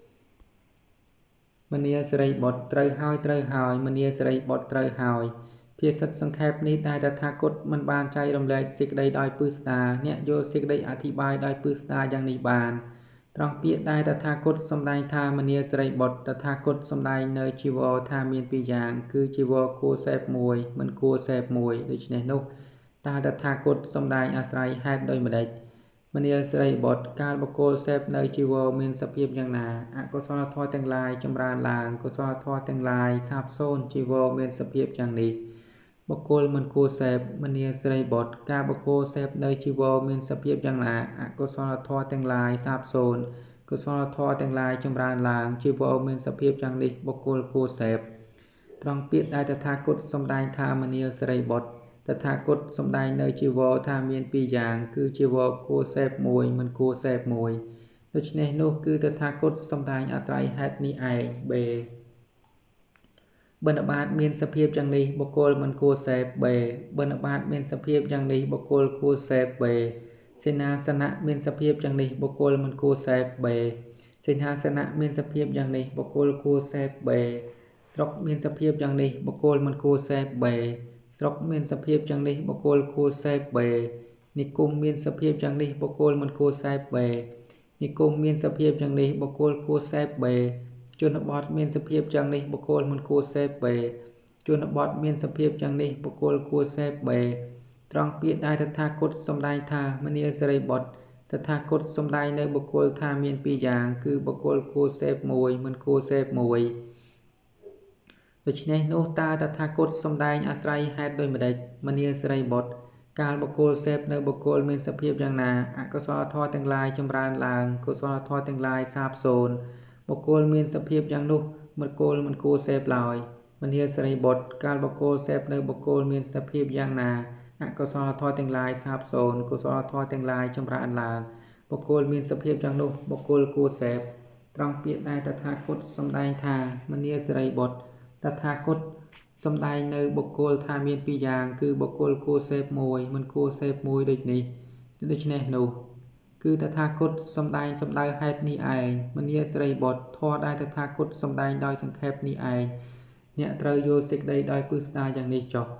មនាលសិរីបុត្រត្រូវហើយមនាលសិរីបុត្រត្រូវហើយភាសិតសង្ខេបនេះដែលតថាគតមិនបានចែករំលែកសេចក្តីដោយពិស្ដារអ្នកយល់សេចក្តីអធិប្បាយដោយពិស្ដារយ៉ាងនេះបានត្រង់ពាក្យដែលតថាគតសម្ដែងថាមនាលសិរីបុត្រតថាគតសម្ដែងនៅជីវរថាមានពីរយ៉ាងគឺជីវរគួរសេពមួយមិនគួរសេពមួយដូច្នេះនោះតើតថាគតសម្ដែងអាស្រ័យហេតុដូចម្ដេចមនាលសិរីបុត្រកាលបុគ្គលសេពនៅជីវរមានសភាពយ៉ាងណាអកុសលធម៌ទាំងឡាយចម្រើនឡើងកុសលធម៌ទាំងឡាយសាបសូន្យជីវរមានសភាពយ៉ាងនេះបុគ្គលមិនគួរសេពមនាលសិរីបុត្រការបុគ្គលសេពនៅជីវរមានសភាពយ៉ាងណាអកុសលធម៌ទាំងឡាយសាបសូន្យកុសលធម៌ទាំងឡាយចម្រើនឡើងជីវរមានសភាពយ៉ាងនេះបុគ្គលគួរសេពត្រង់ពាក្យដែលតថាគតសម្ដែងថាមនាលសិរីបុត្រតថាគតសម្ដែងនៅជីវរថាមានពីរយ៉ាងគឺជីវរគួរសេពមួយមិនគួរសេពមួយដូច្នេះនោះគឺតថាគតសម្ដែងអាស្រ័យហេតុនេះឯងបេបណ្ឌបាតមានសភាពយ៉ាងនេះបុគ្គលមិនគួរសេពបេបណ្ឌបាតមានសភាពយ៉ាងនេះបុគ្គលគួរសេពបេសេនាសនៈមានសភាពយ៉ាងនេះបុគ្គលមិនគួរសេពបេសេនាសនៈមានសភាពយ៉ាងនេះបុគ្គលគួរសេពបេស្រុកមានសភាពយ៉ាងនេះបុគ្គលមិនគួរសេពបេស្រុកមានសភាពយ៉ាងនេះបុគ្គលគួរសេពបេនិគមមានសភាពយ៉ាងនេះបុគ្គលមិនគួរសេពបេនិគមមានសភាពយ៉ាងនេះបុគ្គលគួរសេពបេជនបទមានសភាពយ៉ាងនេះបុគ្គលមិនគួរសេពបេជនបទមានសភាពយ៉ាងនេះបុគ្គលគួរសេពបេត្រង់ពាក្យដែលតថាគតសម្ដែងថាមនាលសិរីបុត្រតថាគតសម្ដែងនៅបុគ្គលថាមានពីរយ៉ាងគឺបុគ្គលគួរសេពមួយមិនគួរសេពមួយដូច្នេះនោះតើតថាគតសម្ដែងអាស្រ័យហេតុដូចម្ដេចមនាលសិរីបុត្រកាលបុគ្គលសេពនៅបុគ្គលមានសភាពយ៉ាងណាអកុសលធម៌ទាំងឡាយចម្រើនឡើងកុសលធម៌ទាំងឡាយសាបសូន្យបុគ្គលមានសភាពយ៉ាងនោះបុគ្គលមិនគួរសេពឡើយមនាលសិរីបុត្រកាលបុគ្គលសេពនៅបុគ្គលមានសភាពយ៉ាងណាអកុសលធម៌ទាំងឡាយសាបសូន្យកុសលធម៌ទាំងឡាយចម្រើនឡើងបុគ្គលមានសភាពយ៉ាងនោះបុគ្គលគួរសេពត្រង់ពាក្យដែលតថាគតសម្ដែងថាមនាលសិរីបុត្រតថាគតសម្ដែងនៅបុគ្គលថាមានពីរយ៉ាងគឺបុគ្គលគួរសេពមួយមិនគួរសេពមួយដូចនេះដូច្នេះនោះគឺតថាគតសម្ដែងសម្ដៅហេតុនេះឯងមនាលសិរីបុត្រធម៌ដែលតថាគតសម្ដែងដោយសង្ខេបនេះឯងអ្នកត្រូវយល់សេចក្តីដោយពិស្ដារយ៉ាងនេះចុះ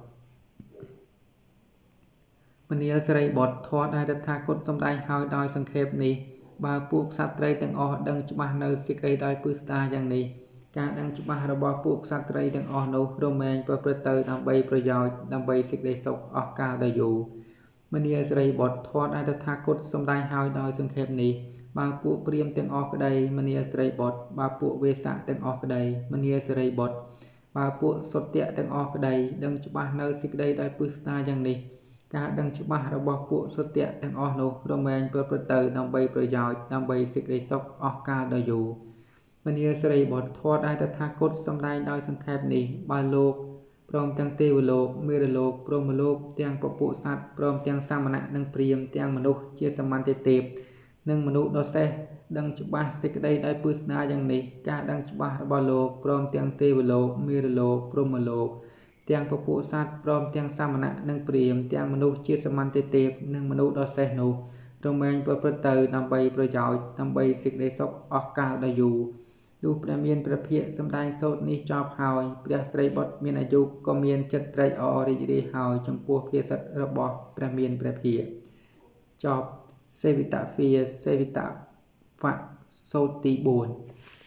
មនាលសិរីបុត្រធម៌ដែលតថាគតសម្ដែងហើយដោយសង្ខេបនេះបើពួកក្សត្រីទាំងអស់ដឹងច្បាស់នៅសេចក្តីដោយពិស្ដារយ៉ាងនេះការដឹងច្បាស់របស់ពួកក្សត្រីទាំងអស់នោះរមែងប្រព្រឹត្តទៅដើម្បីប្រយោជន៍ដើម្បីសេចក្តីសុខអស់កលដ៏យូរមនាលសិរីបុត្រធម៌ដែលតថាគតសម្ដែងហើយដោយសង្ខេបនេះបើពួកព្រាហ្មណ៍ទាំងអស់ក្តីមនាលសិរីបុត្របើពួកវេស្សៈទាំងអស់ក្តីមនាលសិរីបុត្របើពួកសុទ្ធៈទាំងអស់ក្តីដឹងច្បាស់នៅសេចក្តីដោយពិស្ដារយ៉ាងនេះការដឹងច្បាស់របស់ពួកសុទ្ធៈទាំងអស់នោះរមែងប្រព្រឹត្តទៅដើម្បីប្រយោជន៍ដើម្បីសេចក្តីសុខអស់កលដ៏យូរមនាលសិរីបុត្រធម៌ដែលតថាគតសម្ដែងដោយសង្ខេបនេះបើលោកព្រមទាំងទេវលោកមេរលោកព្រហ្មលោកទាំងពពួកសត្វព្រមទាំងសាមណៈនិងព្រាហ្មណ៍ទាំងមនុស្សជាសមន្តទេពនិងមនុស្សដ៏សេះដឹងច្បាស់សេចក្តីដោយពិស្ដារយ៉ាងនេះការដឹងច្បាស់របស់លោកព្រមទាំងទេវលោកមេរលោកព្រហ្មលោកទាំងពពួកសត្វព្រមទាំងសាមណៈនិងព្រាហ្មណ៍ទាំងមនុស្សជាសមន្តទេពនិងមនុស្សដ៏សេះនោះរមែងប្រព្រឹត្តទៅដើម្បីប្រយោជន៍ដើម្បីសេចក្តីសុខអស់កលដ៏យូរលុះព្រះមានព្រះភិក្ខសម្ដែងសូត្រនេះចប់ហើយព្រះស្រីបុត្រមានអាយុក៏មានចិត្តត្រេកអររីករាយហើយចំពោះភាសិតរបស់ព្រះមានព្រះភិក្ខចប់សេវិតវាសេវិតវៈសូត្រទី4